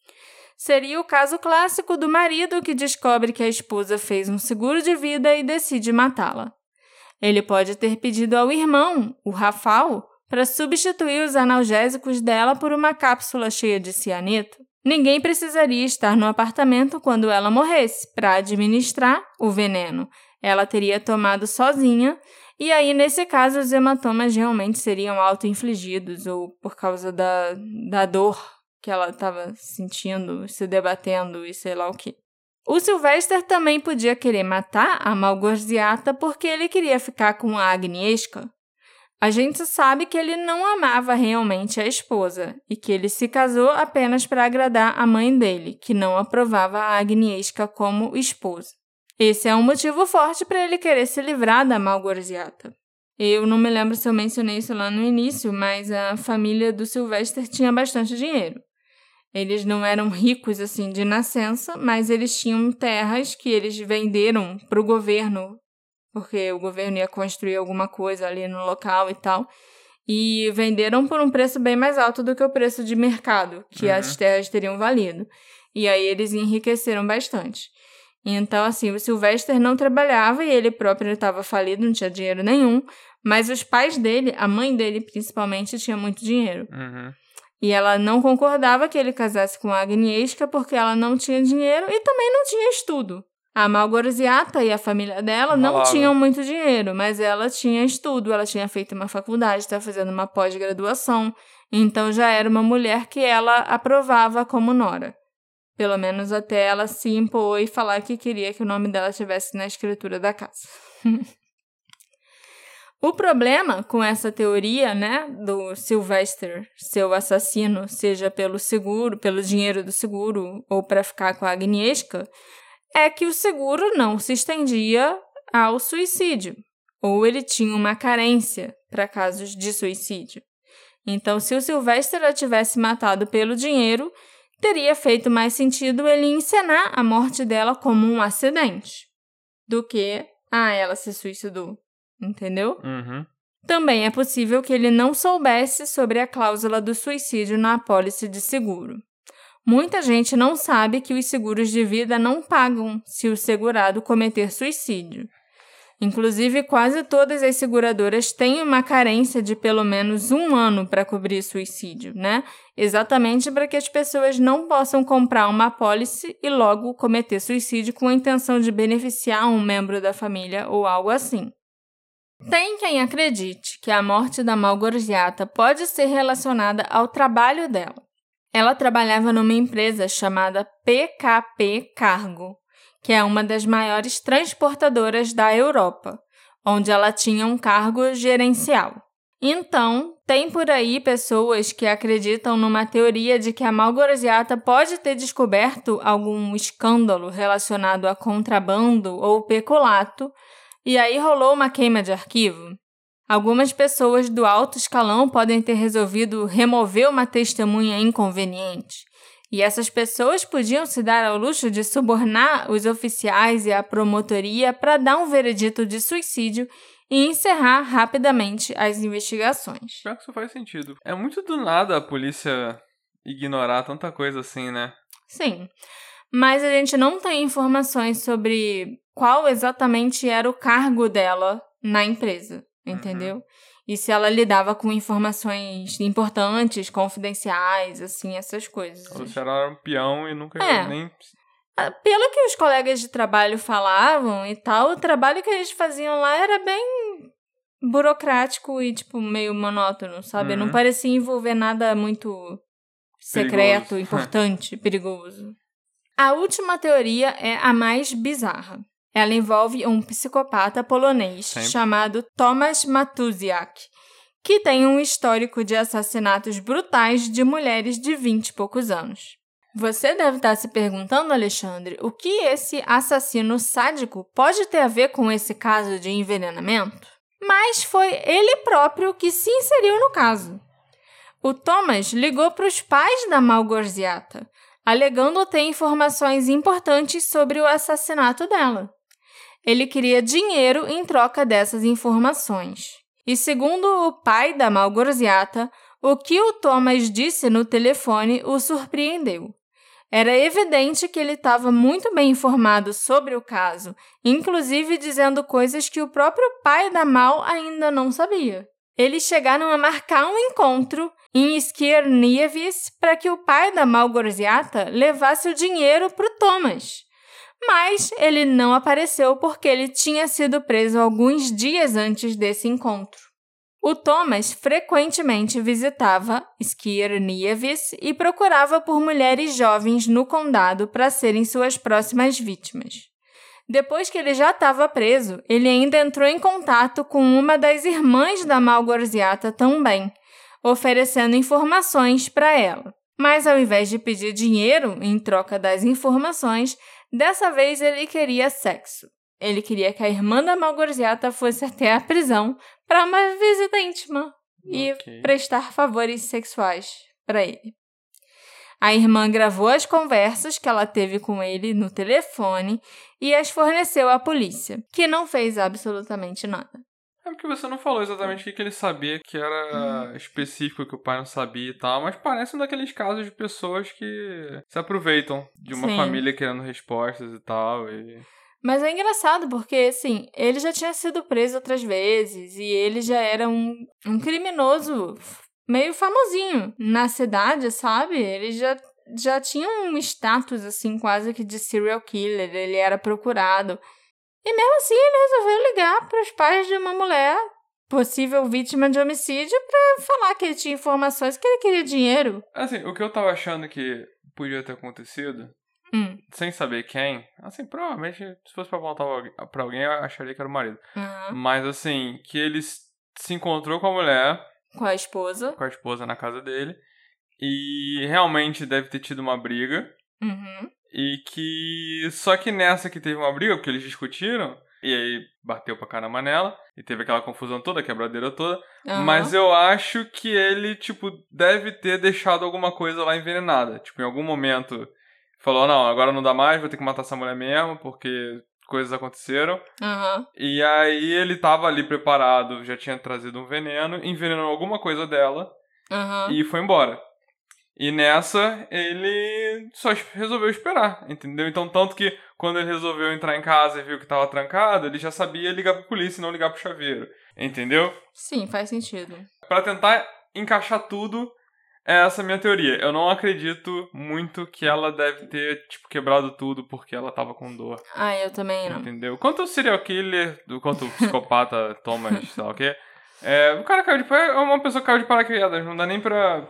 Seria o caso clássico do marido que descobre que a esposa fez um seguro de vida e decide matá-la. Ele pode ter pedido ao irmão, o Rafael, para substituir os analgésicos dela por uma cápsula cheia de cianeto. Ninguém precisaria estar no apartamento quando ela morresse para administrar o veneno. Ela teria tomado sozinha, e aí, nesse caso, os hematomas realmente seriam auto-infligidos ou por causa da, da dor que ela estava sentindo, se debatendo e sei lá o quê. O Sylvester também podia querer matar a Małgorzata porque ele queria ficar com a Agnieszka. A gente sabe que ele não amava realmente a esposa e que ele se casou apenas para agradar a mãe dele, que não aprovava a Agnieszka como esposa. Esse é um motivo forte para ele querer se livrar da Małgorzata. Eu não me lembro se eu mencionei isso lá no início, mas a família do Sylvester tinha bastante dinheiro. Eles não eram ricos assim de nascença, mas eles tinham terras que eles venderam para o governo, porque o governo ia construir alguma coisa ali no local e tal, e venderam por um preço bem mais alto do que o preço de mercado que uhum. as terras teriam valido. E aí eles enriqueceram bastante. Então, assim, o Sylvester não trabalhava e ele próprio estava falido, não tinha dinheiro nenhum, mas os pais dele, a mãe dele principalmente, tinha muito dinheiro. Uhum. E ela não concordava que ele casasse com a Agnieszka porque ela não tinha dinheiro e também não tinha estudo. A Małgorzata e a família dela não Rolava. tinham muito dinheiro, mas ela tinha estudo, ela tinha feito uma faculdade, estava fazendo uma pós-graduação, então já era uma mulher que ela aprovava como nora. Pelo menos até ela se impor e falar que queria que o nome dela estivesse na escritura da casa. O problema com essa teoria, né, do Sylvester ser o assassino, seja pelo seguro, pelo dinheiro do seguro ou para ficar com a Agnieszka, é que o seguro não se estendia ao suicídio, ou ele tinha uma carência para casos de suicídio. Então, se o Sylvester a tivesse matado pelo dinheiro, teria feito mais sentido ele encenar a morte dela como um acidente, do que, ah, ela se suicidou. Entendeu? Uhum. Também é possível que ele não soubesse sobre a cláusula do suicídio na apólice de seguro. Muita gente não sabe que os seguros de vida não pagam se o segurado cometer suicídio. Inclusive, quase todas as seguradoras têm uma carência de pelo menos um ano para cobrir suicídio, né? Exatamente para que as pessoas não possam comprar uma apólice e logo cometer suicídio com a intenção de beneficiar um membro da família ou algo assim. Tem quem acredite que a morte da Małgorzata pode ser relacionada ao trabalho dela. Ela trabalhava numa empresa chamada P K P Cargo, que é uma das maiores transportadoras da Europa, onde ela tinha um cargo gerencial. Então, tem por aí pessoas que acreditam numa teoria de que a Małgorzata pode ter descoberto algum escândalo relacionado a contrabando ou peculato, e aí rolou uma queima de arquivo. Algumas pessoas do alto escalão podem ter resolvido remover uma testemunha inconveniente. E essas pessoas podiam se dar ao luxo de subornar os oficiais e a promotoria para dar um veredito de suicídio e encerrar rapidamente as investigações. Pior que isso faz sentido. É muito do nada a polícia ignorar tanta coisa assim, né? Sim. Mas a gente não tem informações sobre qual exatamente era o cargo dela na empresa, entendeu? Uhum. E se ela lidava com informações importantes, confidenciais, assim, essas coisas. Ou se ela era um peão e nunca é. nem... Pelo que os colegas de trabalho falavam e tal, o trabalho que eles faziam lá era bem burocrático e, tipo, meio monótono, sabe? Uhum. Não parecia envolver nada muito secreto, perigoso. importante, perigoso. A última teoria é a mais bizarra. Ela envolve um psicopata polonês Sempre. chamado Tomasz Matuziak, que tem um histórico de assassinatos brutais de mulheres de vinte e poucos anos. Você deve estar se perguntando, Alexandre, o que esse assassino sádico pode ter a ver com esse caso de envenenamento? Mas foi ele próprio que se inseriu no caso. O Thomas ligou para os pais da Malgorzata, alegando ter informações importantes sobre o assassinato dela. Ele queria dinheiro em troca dessas informações. E segundo o pai da Malgorzata, o que o Thomas disse no telefone o surpreendeu. Era evidente que ele estava muito bem informado sobre o caso, inclusive dizendo coisas que o próprio pai da Mal ainda não sabia. Eles chegaram a marcar um encontro em Skierniewice para que o pai da Malgorzata levasse o dinheiro para o Thomas. Mas ele não apareceu porque ele tinha sido preso alguns dias antes desse encontro. O Thomas frequentemente visitava Skierniewice e procurava por mulheres jovens no condado para serem suas próximas vítimas. Depois que ele já estava preso, ele ainda entrou em contato com uma das irmãs da Malgorzata também, oferecendo informações para ela. Mas ao invés de pedir dinheiro em troca das informações, dessa vez ele queria sexo. Ele queria que a irmã da Malgorzata fosse até a prisão para uma visita íntima e okay. prestar favores sexuais para ele. A irmã gravou as conversas que ela teve com ele no telefone e as forneceu à polícia, que não fez absolutamente nada. É porque você não falou exatamente o que ele sabia, que era hum. específico, que o pai não sabia e tal, mas parece um daqueles casos de pessoas que se aproveitam de uma Sim. família querendo respostas e tal. E... Mas é engraçado porque, assim, ele já tinha sido preso outras vezes e ele já era um, um criminoso meio famosinho na cidade, sabe? Ele já, já tinha um status, assim, quase que de serial killer, ele era procurado. E mesmo assim ele resolveu ligar para os pais de uma mulher, possível vítima de homicídio, para falar que ele tinha informações que ele queria dinheiro. Assim, o que eu tava achando que podia ter acontecido... Hum. Sem saber quem, assim, provavelmente, se fosse pra voltar pra alguém, eu acharia que era o marido. Uhum. Mas, assim, que ele se encontrou com a mulher... Com a esposa. Com a esposa na casa dele. E realmente deve ter tido uma briga. Uhum. E que... Só que nessa que teve uma briga, porque eles discutiram, e aí bateu pra caramba nela, e teve aquela confusão toda, a quebradeira toda. Uhum. Mas eu acho que ele, tipo, deve ter deixado alguma coisa lá envenenada. Tipo, em algum momento... Falou, não, agora não dá mais, vou ter que matar essa mulher mesmo, porque coisas aconteceram. Uhum. E aí ele tava ali preparado, já tinha trazido um veneno, envenenou alguma coisa dela uhum. e foi embora. E nessa, ele só resolveu esperar, entendeu? Então, tanto que quando ele resolveu entrar em casa e viu que tava trancado, ele já sabia ligar pra polícia e não ligar pro chaveiro, entendeu? Sim, faz sentido. Pra tentar encaixar tudo... Essa é a minha teoria. Eu não acredito muito que ela deve ter, tipo, quebrado tudo porque ela tava com dor. Ah, eu também não. Entendeu? Quanto o serial killer, quanto o psicopata Thomas, sei lá o quê, é, o cara caiu de... É uma pessoa que caiu de paraquedas, não dá nem pra...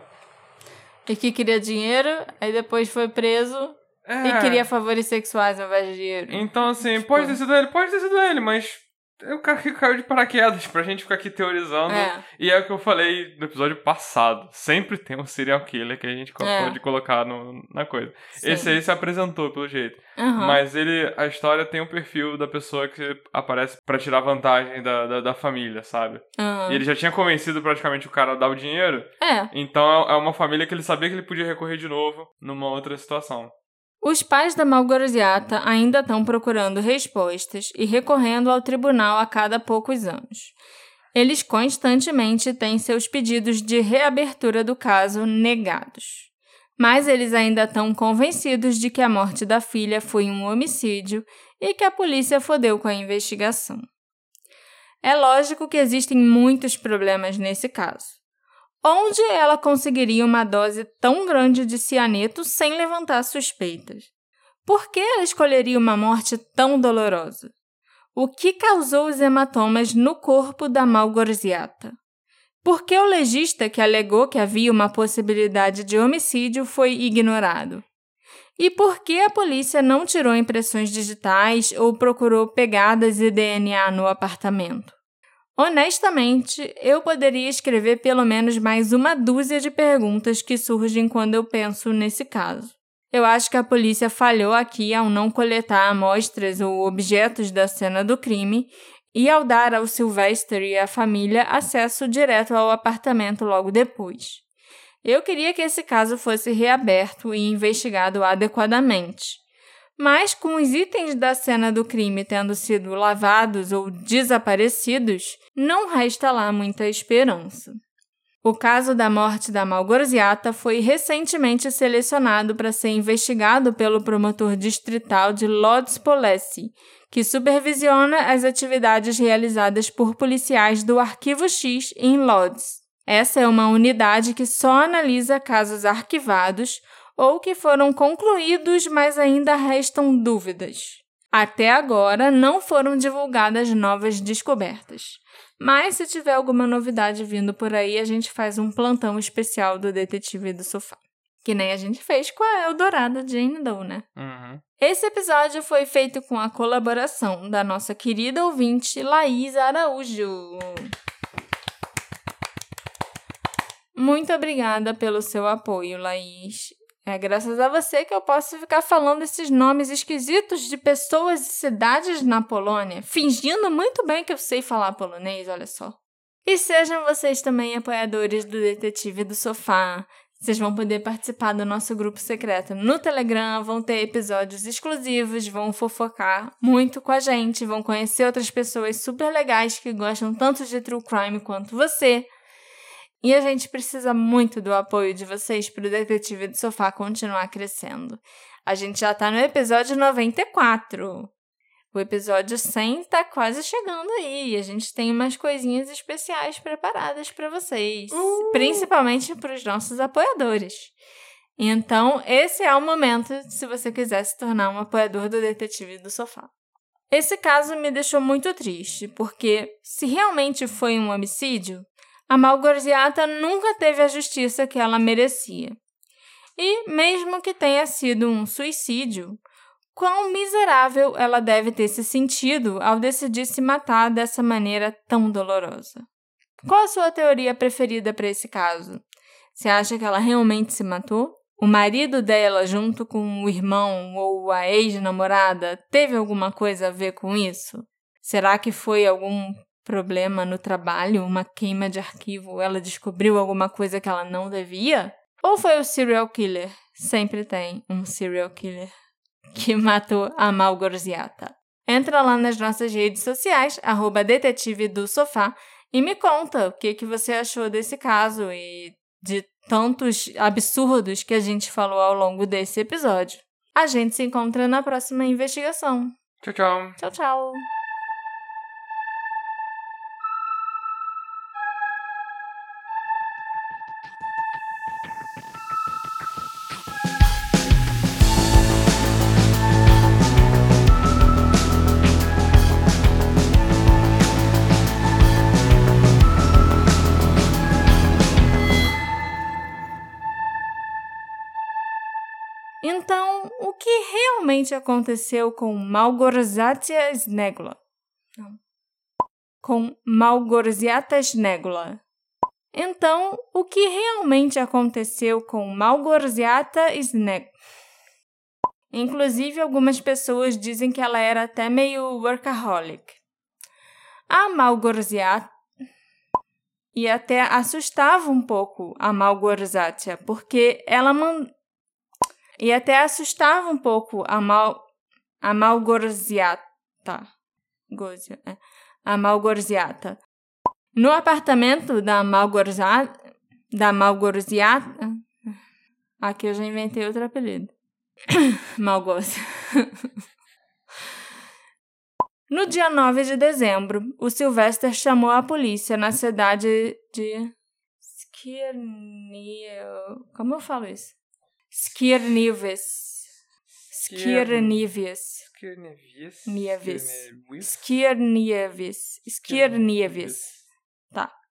E que queria dinheiro, aí depois foi preso é. e queria favores sexuais ao invés de dinheiro. Então, assim, tipo... pode ter sido ele, pode ter sido ele, mas... É o cara que caiu de paraquedas pra gente ficar aqui teorizando. É. E é o que eu falei no episódio passado. Sempre tem um serial killer que a gente é. pode colocar no, na coisa. Sim. Esse aí se apresentou, pelo jeito. Uhum. Mas ele, a história tem um perfil da pessoa que aparece pra tirar vantagem da, da, da família, sabe? Uhum. E ele já tinha convencido praticamente o cara a dar o dinheiro. É. Então é uma família que ele sabia que ele podia recorrer de novo numa outra situação. Os pais da Malgorzata ainda estão procurando respostas e recorrendo ao tribunal a cada poucos anos. Eles constantemente têm seus pedidos de reabertura do caso negados. Mas eles ainda estão convencidos de que a morte da filha foi um homicídio e que a polícia fodeu com a investigação. É lógico que existem muitos problemas nesse caso. Onde ela conseguiria uma dose tão grande de cianeto sem levantar suspeitas? Por que ela escolheria uma morte tão dolorosa? O que causou os hematomas no corpo da Malgorzata? Por que o legista que alegou que havia uma possibilidade de homicídio foi ignorado? E por que a polícia não tirou impressões digitais ou procurou pegadas e D N A no apartamento? Honestamente, eu poderia escrever pelo menos mais uma dúzia de perguntas que surgem quando eu penso nesse caso. Eu acho que a polícia falhou aqui ao não coletar amostras ou objetos da cena do crime e ao dar ao Sylvester e à família acesso direto ao apartamento logo depois. Eu queria que esse caso fosse reaberto e investigado adequadamente. Mas, com os itens da cena do crime tendo sido lavados ou desaparecidos, não resta lá muita esperança. O caso da morte da Malgorziata foi recentemente selecionado para ser investigado pelo promotor distrital de Lodz Polesse, que supervisiona as atividades realizadas por policiais do Arquivo X em Lodz. Essa é uma unidade que só analisa casos arquivados ou que foram concluídos, mas ainda restam dúvidas. Até agora, não foram divulgadas novas descobertas. Mas, se tiver alguma novidade vindo por aí, a gente faz um plantão especial do Detetive do Sofá. Que nem a gente fez com a Eldorado Jane Doe, né? Uhum. Esse episódio foi feito com a colaboração da nossa querida ouvinte, Laís Araújo. Muito obrigada pelo seu apoio, Laís. É graças a você que eu posso ficar falando esses nomes esquisitos de pessoas e cidades na Polônia, fingindo muito bem que eu sei falar polonês, olha só. E sejam vocês também apoiadores do Detetive do Sofá. Vocês vão poder participar do nosso grupo secreto no Telegram, vão ter episódios exclusivos, vão fofocar muito com a gente, vão conhecer outras pessoas super legais que gostam tanto de true crime quanto você. E a gente precisa muito do apoio de vocês para o Detetive do Sofá continuar crescendo. A gente já está no episódio noventa e quatro. O episódio cem está quase chegando aí. E a gente tem umas coisinhas especiais preparadas para vocês. Uh! Principalmente para os nossos apoiadores. Então, esse é o momento se você quiser se tornar um apoiador do Detetive do Sofá. Esse caso me deixou muito triste, porque se realmente foi um homicídio, a Malgorziata nunca teve a justiça que ela merecia. E, mesmo que tenha sido um suicídio, quão miserável ela deve ter se sentido ao decidir se matar dessa maneira tão dolorosa. Qual a sua teoria preferida para esse caso? Você acha que ela realmente se matou? O marido dela, junto com o irmão ou a ex-namorada, teve alguma coisa a ver com isso? Será que foi algum problema no trabalho, uma queima de arquivo, ela descobriu alguma coisa que ela não devia? Ou foi o serial killer? Sempre tem um serial killer que matou a Malgorziata. Entra lá nas nossas redes sociais, arroba Detetive do Sofá, e me conta o que, que você achou desse caso e de tantos absurdos que a gente falou ao longo desse episódio. A gente se encontra na próxima investigação. Tchau, tchau. Tchau, tchau. Então, o que realmente aconteceu com Malgorzata Snegula? Não. Com Malgorzata Snegula. Então, o que realmente aconteceu com Malgorzata Snegula? Inclusive, algumas pessoas dizem que ela era até meio workaholic. A Malgorziata e até assustava um pouco a Malgorzata, porque ela man... e até assustava um pouco a Mal a Malgorziata. Gozia, é. A Malgorziata. No apartamento da Malgorzata, da Malgorziata, aqui eu já inventei outro apelido. Malgócia. No dia nove de dezembro, o Sylvester chamou a polícia na cidade de Skierniew. Como eu falo isso? Skierniewiec. Skierniewiec. Skierniewiec. Skierniewiec. Skierniewiec. Tá.